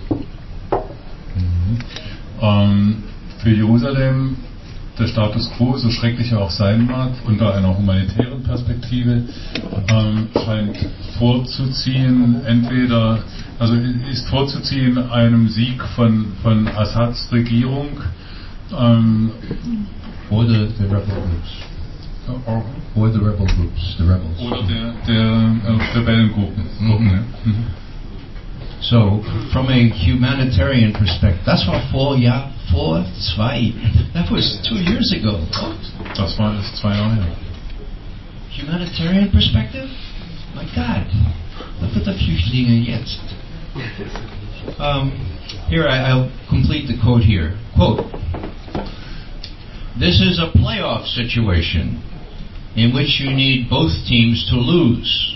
Mhm. Ähm, für Jerusalem der Status quo, so schrecklich er auch sein mag, unter einer humanitären Perspektive, ähm, scheint vorzuziehen, entweder, also ist vorzuziehen einem Sieg von, von Assads Regierung, ähm,
or the, the rebel groups,
or,
or the rebel groups, the rebels.
oder der, der äh, Rebellengruppen.
Mhm.
Ja. Mhm.
So, from a humanitarian perspective, das war vor Jahr, vor zwei, that was two years ago.
Das war erst zwei Jahre her.
Humanitarian perspective? My God, look at the Flüchtlinge jetzt. Um, here, I, I'll complete the quote here. Quote, "This is a playoff situation in which you need both teams to lose."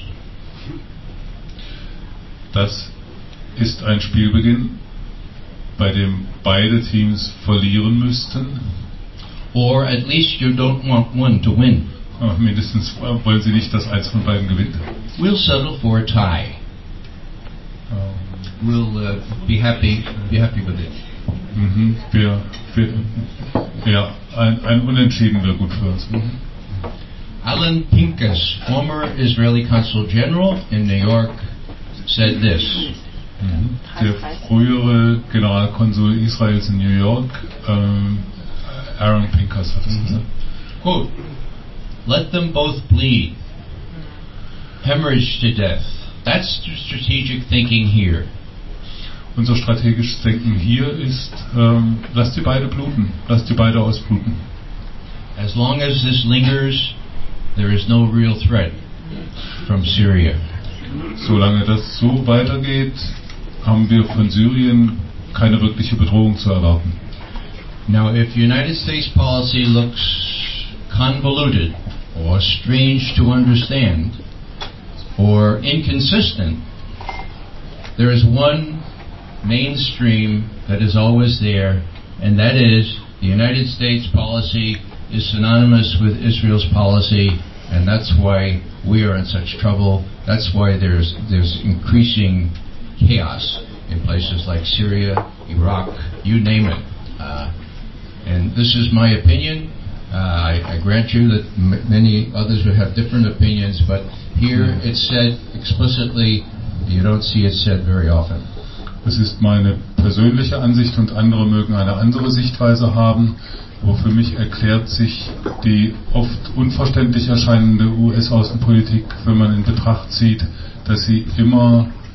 Das ist ein Spielbeginn, bei dem beide Teams verlieren müssten.
Or at least you don't want one to win.
Aber mindestens wollen sie nicht, dass eins von beiden gewinnt.
We'll settle for a tie. We'll uh, be happy, be happy with it.
Mhm. Wir, wir, ja, ein, ein Unentschieden wäre gut für uns.
Mhm. Alan Pincus, former Israeli Consul General in New York, said this.
Mhm. Der frühere Generalkonsul Israels in New York, ähm, Aaron Pincus, hat es
Mhm.
gesagt.
Quote, "Let them both bleed, hemorrhage to death. That's the strategic thinking here."
Unser strategisches Denken hier ist, ähm, lasst die beide bluten, lasst die beide ausbluten.
As long as this lingers, there is no real threat from Syria.
Solange das so weitergeht, haben wir von Syrien keine wirkliche Bedrohung zu erwarten.
Now, if United States policy looks convoluted or strange to understand or inconsistent, there is one mainstream that is always there, and that is the United States policy is synonymous with Israel's policy, and that's why we are in such trouble. That's why there's there's increasing chaos in places like Syria, Iraq, you name it. Uh, and this is my opinion. Uh, I, I grant you that m- many others would have different opinions, but here it's said explicitly. You don't see it said very often.
Das ist meine persönliche Ansicht und andere mögen eine andere Sichtweise haben. Aber für mich erklärt sich die oft unverständlich erscheinende U S-Außenpolitik, wenn man in Betracht zieht, dass sie immer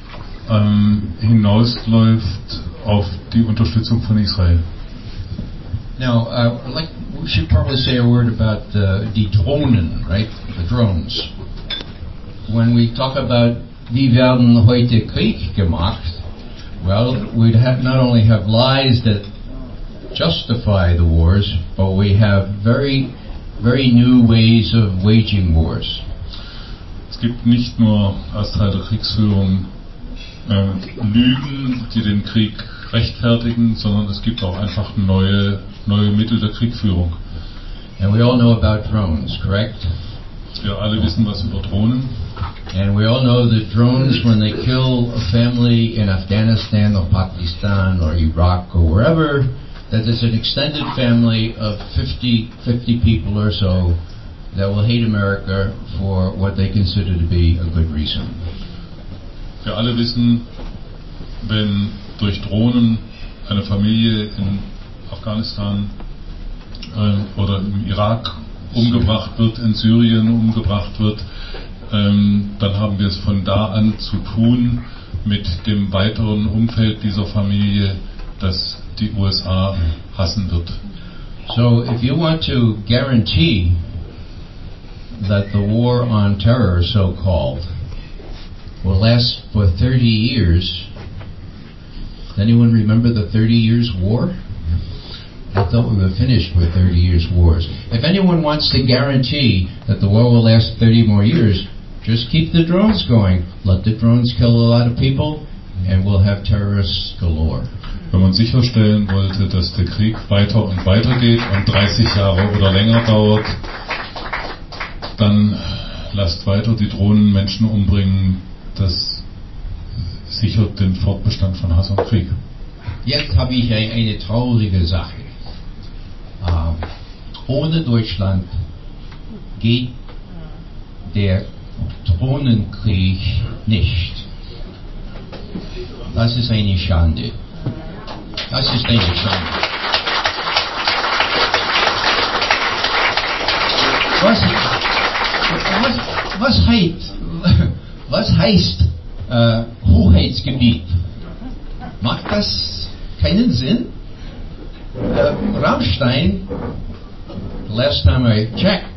ähm, hinausläuft auf die Unterstützung von Israel.
Now, uh, like we should probably say a word about uh, die Drohnen, right? The drones. When we talk about wie werden heute Krieg gemacht, well, we'd have not only have lies that justify the wars, but we have very, very new ways of waging wars.
Es gibt nicht nur als Teil der Kriegsführung äh, Lügen, die den Krieg rechtfertigen, sondern es gibt auch einfach neue, neue Mittel der Kriegführung.
And we all know about drones, correct?
Wir alle wissen was über Drohnen.
And we all know that drones, when they kill a family in Afghanistan or Pakistan or Iraq or wherever, that there's an extended family of fifty, fifty people or so that will hate America for what they consider to be a good reason.
Wir alle wissen, wenn durch Drohnen eine Familie in Afghanistan äh, oder im Irak umgebracht wird, in Syrien umgebracht wird, ähm, dann haben wir es von da an zu tun mit dem weiteren Umfeld dieser Familie, das die U S A hassen wird.
So if you want to guarantee that the war on terror, so-called, will last for thirty years, anyone remember the thirty years war? I thought we were finished with thirty years wars. If anyone wants to guarantee that the war will last thirty more years, just keep the drones going. Let the drones kill a lot of people, and we'll have terrorists galore.
Wenn man sicherstellen wollte, dass der Krieg weiter und weiter geht und dreißig Jahre oder länger dauert, dann lasst weiter die Drohnen Menschen umbringen. Das sichert den Fortbestand von Hass und Krieg.
Jetzt habe ich eine traurige Sache. Uh, ohne Deutschland geht der Drohnenkrieg nicht. Das ist eine Schande. Das ist eine Schande. Was, was, was heißt, was heißt äh, Hoheitsgebiet? Macht das keinen Sinn? Uh, Rammstein, the last time I checked,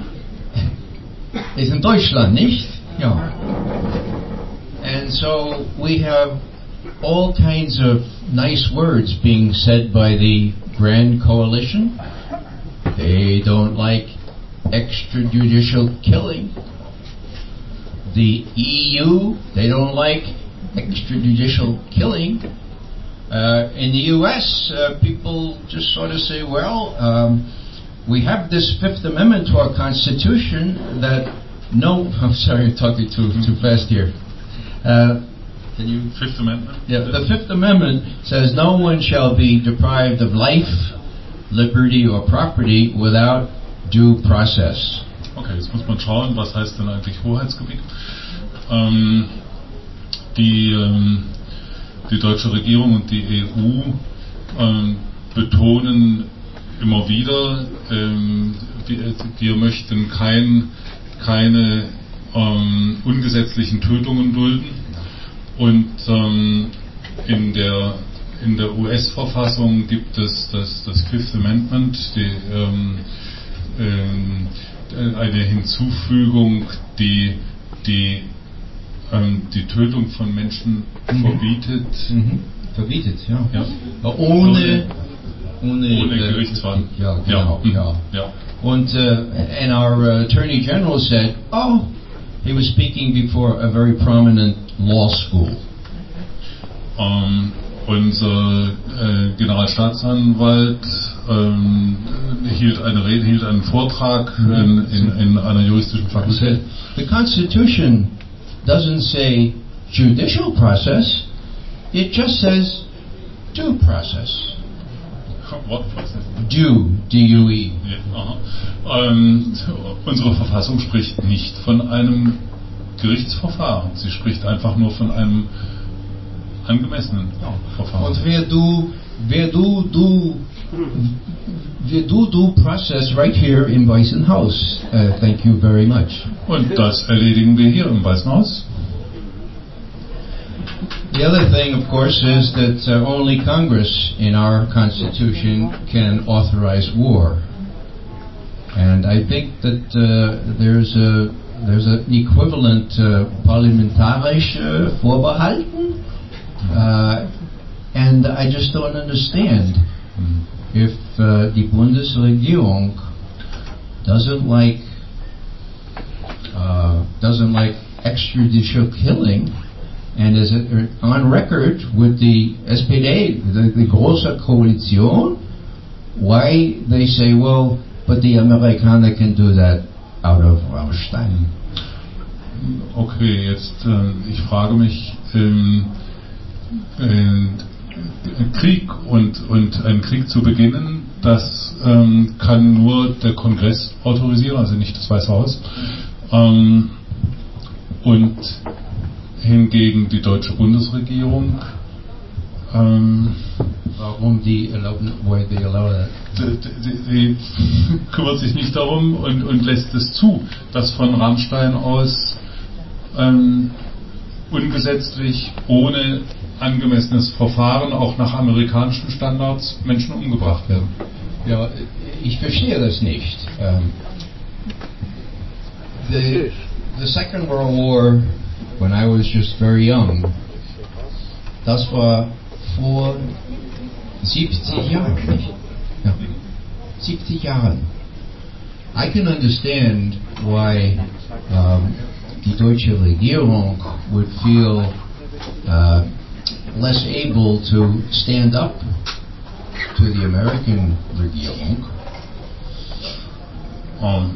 is in Deutschland, nicht? Ja. And so we have all kinds of nice words being said by the Grand Coalition. They don't like extrajudicial killing. The E U, they don't like extrajudicial killing. Uh, in the U S, uh, people just sort of say, well, um, we have this Fifth Amendment to our Constitution that no... I'm sorry, I'm talking too, too fast here. Uh, can you...
Fifth Amendment?
Yeah, the Fifth Amendment says no one shall be deprived of life, liberty or property without due process.
Okay, jetzt muss man schauen, was heißt denn eigentlich Hoheitsgebiet? Ähm, die... Ähm, Die deutsche Regierung und die E U ähm, betonen immer wieder, ähm, wir, wir möchten kein, keine ähm, ungesetzlichen Tötungen dulden. Und ähm, in der, in der U S-Verfassung gibt es das, das Fifth Amendment, die, ähm, ähm, eine Hinzufügung, die die die Tötung von Menschen mhm. verbietet.
Mhm. Verbietet, ja.
ja.
Ohne, ohne,
ohne äh, Gerichtsverfahren.
Ja, genau.
Ja.
Ja.
Ja.
Und uh, and our uh, Attorney General said, oh, he was speaking before a very prominent law school.
Um, unser äh, Generalstaatsanwalt ähm, hielt eine Rede, hielt einen Vortrag in, in, in einer juristischen Fakultät.
The Constitution doesn't say judicial process, it just says due process.
What process?
Due, D U E.
Ja, ähm, unsere Verfassung spricht nicht von einem Gerichtsverfahren, sie spricht einfach nur von einem angemessenen Verfahren.
Und wer du, wer du, du, wer du, du process right here im Weißen Haus. Uh, thank you very much.
Und das erledigen wir hier im Weißen Haus.
The other thing, of course, is that uh, only Congress in our Constitution can authorize war. And I think that uh, there's a there's an equivalent uh, parlamentarische Vorbehalten, uh, and I just don't understand if uh, die Bundesregierung doesn't like uh, doesn't like extrajudicial killing, and is on record with the S P D, the, the große Koalition, why they say, well, but the Amerikaner can do that out of Rammstein.
Okay, jetzt äh, ich frage mich, ähm, äh, Krieg und, und einen Krieg zu beginnen, das ähm, kann nur der Kongress autorisieren, also nicht das Weiße Haus. Ähm, und hingegen die deutsche Bundesregierung, ähm,
warum die erlauben, why they allow that?
Die, die, die kümmert sich nicht darum und, und lässt es zu, dass von Rammstein aus ähm, ungesetzlich, ohne angemessenes Verfahren, auch nach amerikanischen Standards, Menschen umgebracht werden.
Ja, ich verstehe das nicht. Um, the, the Second World War, when I was just very young, das war vor siebzig Jahren. Ja. siebzig Jahren. I can understand why um, die deutsche Regierung would feel uh, less able to stand up to the American Regierung.
Um,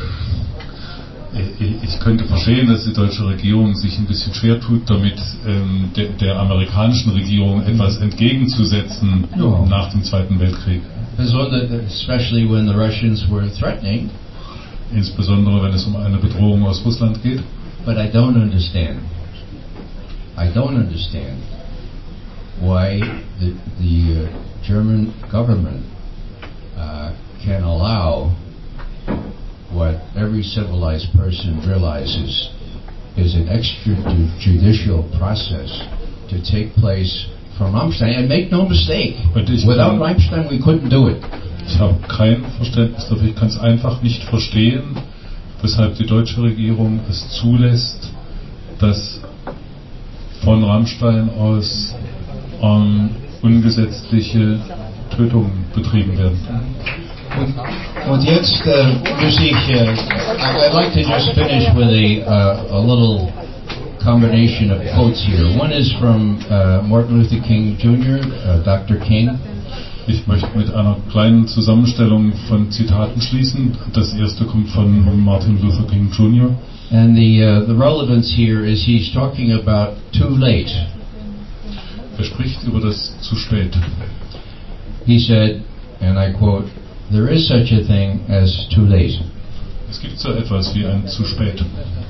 ich könnte verstehen, dass die deutsche Regierung sich ein bisschen schwer tut, damit ähm, der, der amerikanischen Regierung etwas entgegenzusetzen
no.
nach dem Zweiten Weltkrieg.
Especially when the Russians were threatening.
Insbesondere wenn es um eine Bedrohung aus Russland geht.
But I don't understand. I don't understand why the, the uh, German government uh, can allow what every civilized person realizes is an extrajudicial process to take place from Rammstein. And make no mistake, without Rammstein we couldn't do it.
Ich habe kein Verständnis dafür. Ich kann es einfach nicht verstehen, weshalb die deutsche Regierung es zulässt, dass von Rammstein aus ähm, ungesetzliche Tötungen betrieben werden.
Und, und jetzt uh, muss ich, uh, I'd like to just finish with a, uh, a little combination of quotes here. One is from uh, Martin Luther King Junior, uh, Doctor King.
Ich möchte mit einer kleinen Zusammenstellung von Zitaten schließen. Das erste kommt von Martin Luther King Junior
And the uh, the relevance here is he's talking about too late.
Er spricht über das zu spät.
He said, and I quote, "There is such a thing as too late."
Es gibt so etwas wie ein zu spät.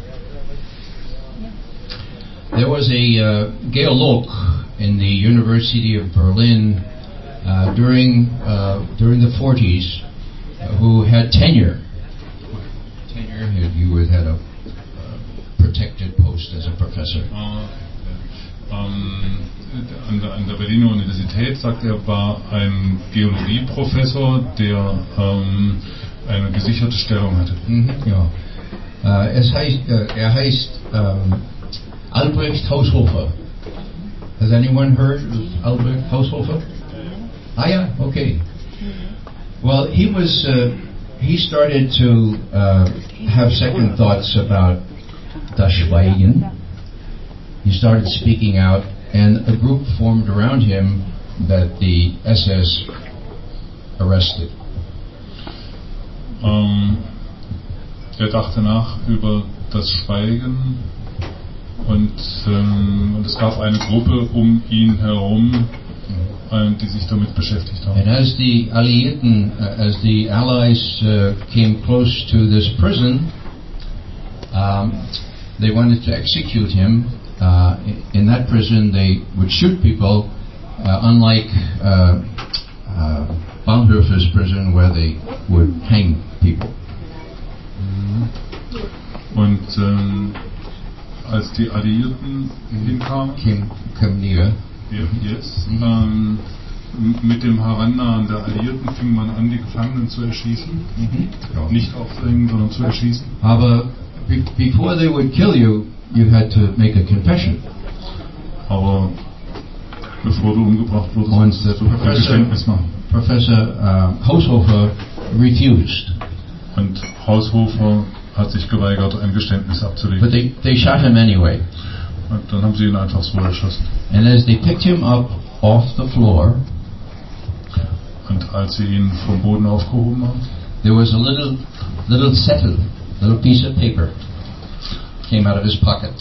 There was a uh, Geolog in the University of Berlin uh, during uh, during the forties uh, who had tenure. Tenure, you would had a uh, protected post as a professor.
Uh, um, an, der, an der Berliner Universität, sagt er, war ein Geologieprofessor, der um, eine gesicherte Stellung hatte.
Mhm, ja. Uh, es heißt, uh, er heißt um, Albrecht Haushofer. Has anyone heard of Albrecht Haushofer? Ah, yeah, okay. Well, he was, uh, he started to uh, have second thoughts about das Schweigen. He started speaking out, and a group formed around him that the S S arrested.
Um, er dachte nach über das Schweigen. Und, ähm, und es gab eine Gruppe um ihn herum, äh, die sich damit beschäftigt haben.
And as the Alliierten, uh, as the Allies uh, came close to this prison, um, they wanted to execute him. Uh, in that prison, they would shoot people, uh, unlike uh, uh, Bonhoeffer's prison, where they would hang people.
Und ähm, als die Alliierten hinkamen,
came, came near.
yes, mhm. ähm, mit dem Herannahen der Alliierten fing man an, die Gefangenen zu erschießen.
Mhm. Ja.
Nicht aufzuhängen, sondern zu erschießen.
Aber be- before they would kill you, you had to make a confession.
Aber bevor du umgebracht wurdest,
Und
musst du ein Geständnis machen.
Professor uh, Haushofer refused.
Und Haushofer hat sich geweigert, ein Geständnis abzulegen.
But they, they shot him anyway.
Und dann haben sie ihn einfach so erschossen.
And as they picked him up off the floor,
und als sie ihn vom Boden aufgehoben haben,
there was a little little settle, little piece of paper came out of his pocket.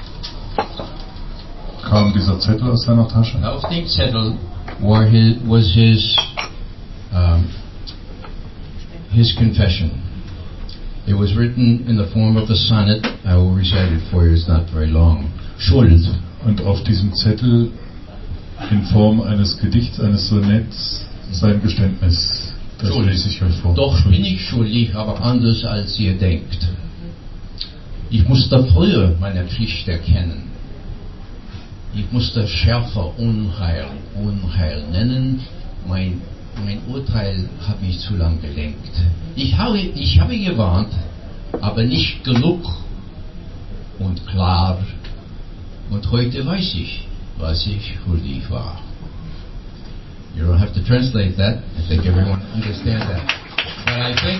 Kam dieser Zettel aus seiner Tasche.
Auf dem Zettel war his, was his um, his confession. It was written in the form of a sonnet. I will recite it for you. It's not very long. Schuld.
Und auf diesem Zettel in Form eines Gedichts, eines Sonetts, sein Geständnis. Das lese ich euch vor.
Doch bin ich schuldig, aber anders als ihr denkt. Ich musste früher meine Pflicht erkennen. Ich musste schärfer Unheil, Unheil nennen. Mein, mein Urteil hat mich zu lang gelenkt. Ich habe, ich habe gewarnt, aber nicht genug und klar. Und heute weiß ich, was ich schuldig war. You don't have to translate that. I think everyone understands that. But I think,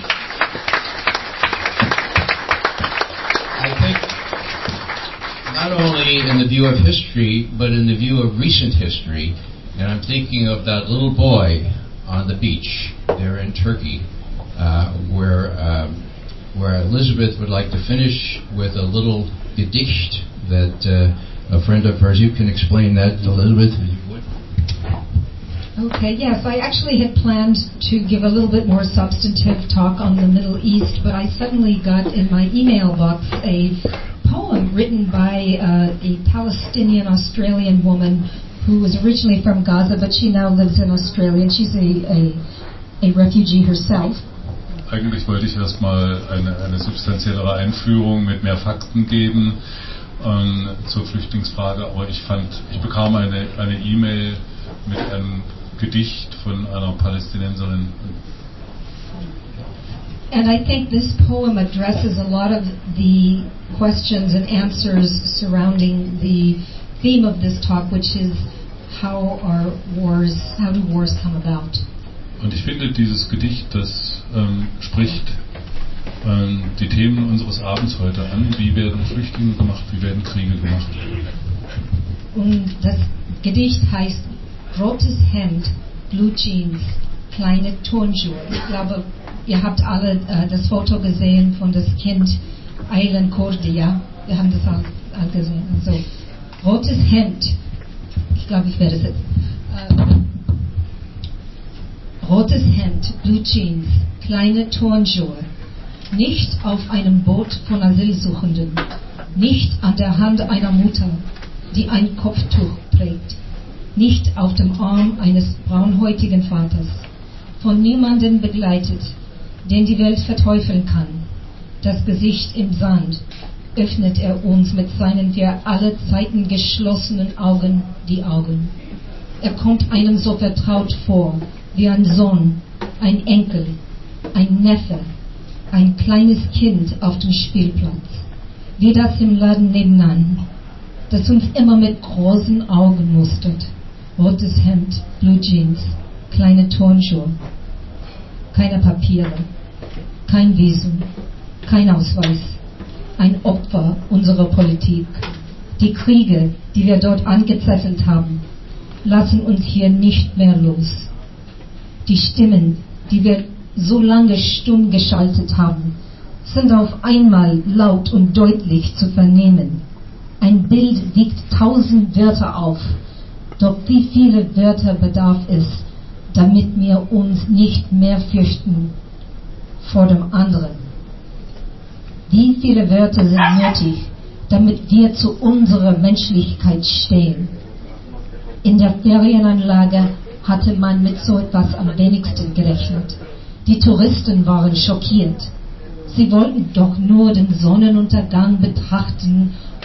I think, not only in the view of history, but in the view of recent history, and I'm thinking of that little boy on the beach there in Turkey, uh, where um, where Elizabeth would like to finish with a little gedicht that uh, a friend of hers. You can explain that, Elizabeth, if you would.
Okay, yes, I actually had planned to give a little bit more substantive talk on the Middle East, but I suddenly got in my email box a poem written by uh, a Palestinian-Australian woman who was originally from Gaza, but she now lives in Australia, and she's a, a, a refugee herself.
Eigentlich wollte ich erstmal eine, eine substanziellere Einführung mit mehr Fakten geben ähm, zur Flüchtlingsfrage, aber ich fand, ich bekam eine eine E-Mail mit einem Gedicht von einer Palästinenserin.
And I think this poem addresses a lot of the questions and answers surrounding the theme of this talk, which is how are wars, how do wars come about?
Und ich finde, dieses Gedicht, das ähm, spricht ähm, die Themen unseres Abends heute an. Wie werden Flüchtlinge gemacht? Wie werden Kriege gemacht?
Und das Gedicht heißt Rotes Hemd, Blue Jeans, kleine Turnschuhe. Ich glaube, ihr habt alle äh, das Foto gesehen von das Kind Aylan Kurdi, ja? Wir haben das auch, auch gesehen. Also, rotes Hemd. Ich glaube, ich werde es jetzt. Äh, rotes Hemd, Blue Jeans, kleine Turnschuhe. Nicht auf einem Boot von Asylsuchenden. Nicht an der Hand einer Mutter, die ein Kopftuch trägt. Nicht auf dem Arm eines braunhäutigen Vaters. Von niemandem begleitet, den die Welt verteufeln kann. Das Gesicht im Sand öffnet er uns mit seinen für alle Zeiten geschlossenen Augen die Augen. Er kommt einem so vertraut vor, wie ein Sohn, ein Enkel, ein Neffe, ein kleines Kind auf dem Spielplatz. Wie das im Laden nebenan, das uns immer mit großen Augen mustert. Rotes Hemd, Blue Jeans, kleine Turnschuhe. Keine Papiere, kein Visum, kein Ausweis. Ein Opfer unserer Politik. Die Kriege, die wir dort angezettelt haben, lassen uns hier nicht mehr los. Die Stimmen, die wir so lange stumm geschaltet haben, sind auf einmal laut und deutlich zu vernehmen. Ein Bild wiegt tausend Wörter auf, doch wie viele Wörter bedarf es, damit wir uns nicht mehr fürchten vor dem anderen? Wie viele Wörter sind nötig, damit wir zu unserer Menschlichkeit stehen? In der Ferienanlage hatte man mit so etwas am wenigsten gerechnet. Die Touristen waren schockiert. Sie wollten doch nur den Sonnenuntergang betrachten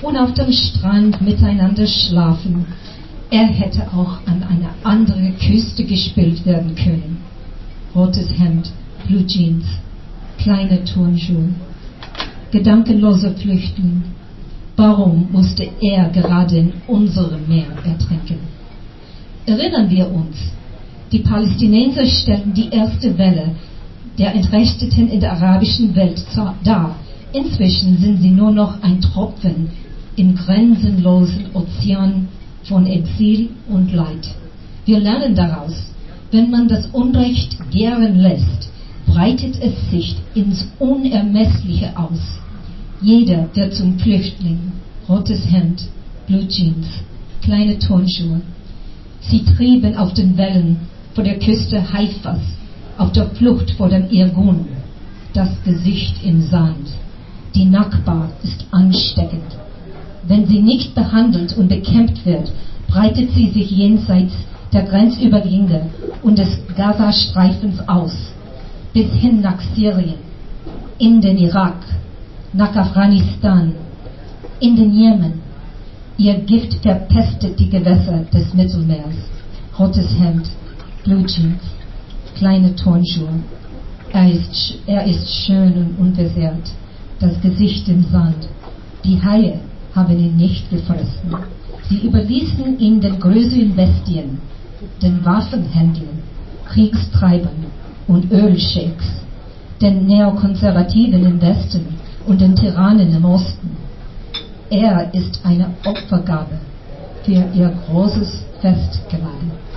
und auf dem Strand miteinander schlafen. Er hätte auch an eine andere Küste gespielt werden können. Rotes Hemd, Blue Jeans, kleine Turnschuhe. Gedankenloser Flüchtling. Warum musste er gerade in unserem Meer ertrinken? Erinnern wir uns, die Palästinenser stellten die erste Welle der Entrechteten in der arabischen Welt dar. Inzwischen sind sie nur noch ein Tropfen im grenzenlosen Ozean von Exil und Leid. Wir lernen daraus, wenn man das Unrecht gären lässt, breitet es sich ins Unermessliche aus. Jeder wird zum Flüchtling. Rotes Hemd, Blue Jeans, kleine Turnschuhe. Sie trieben auf den Wellen vor der Küste Haifas, auf der Flucht vor dem Irgun. Das Gesicht im Sand. Die Nakba ist ansteckend. Wenn sie nicht behandelt und bekämpft wird, breitet sie sich jenseits der Grenzübergänge und des Gazastreifens aus, bis hin nach Syrien, in den Irak, nach Afghanistan, in den Jemen. Ihr Gift verpestet die Gewässer des Mittelmeers. Rotes Hemd, Blue Jeans, kleine Turnschuhe. Er ist, er ist schön und unversehrt, das Gesicht im Sand. Die Haie haben ihn nicht gefressen. Sie überließen ihn den größeren Bestien, den Waffenhändlern, Kriegstreibern und Ölscheiks, den Neokonservativen im Westen und den Tyrannen im Osten. Er ist eine Opfergabe für ihr großes Fest gerade.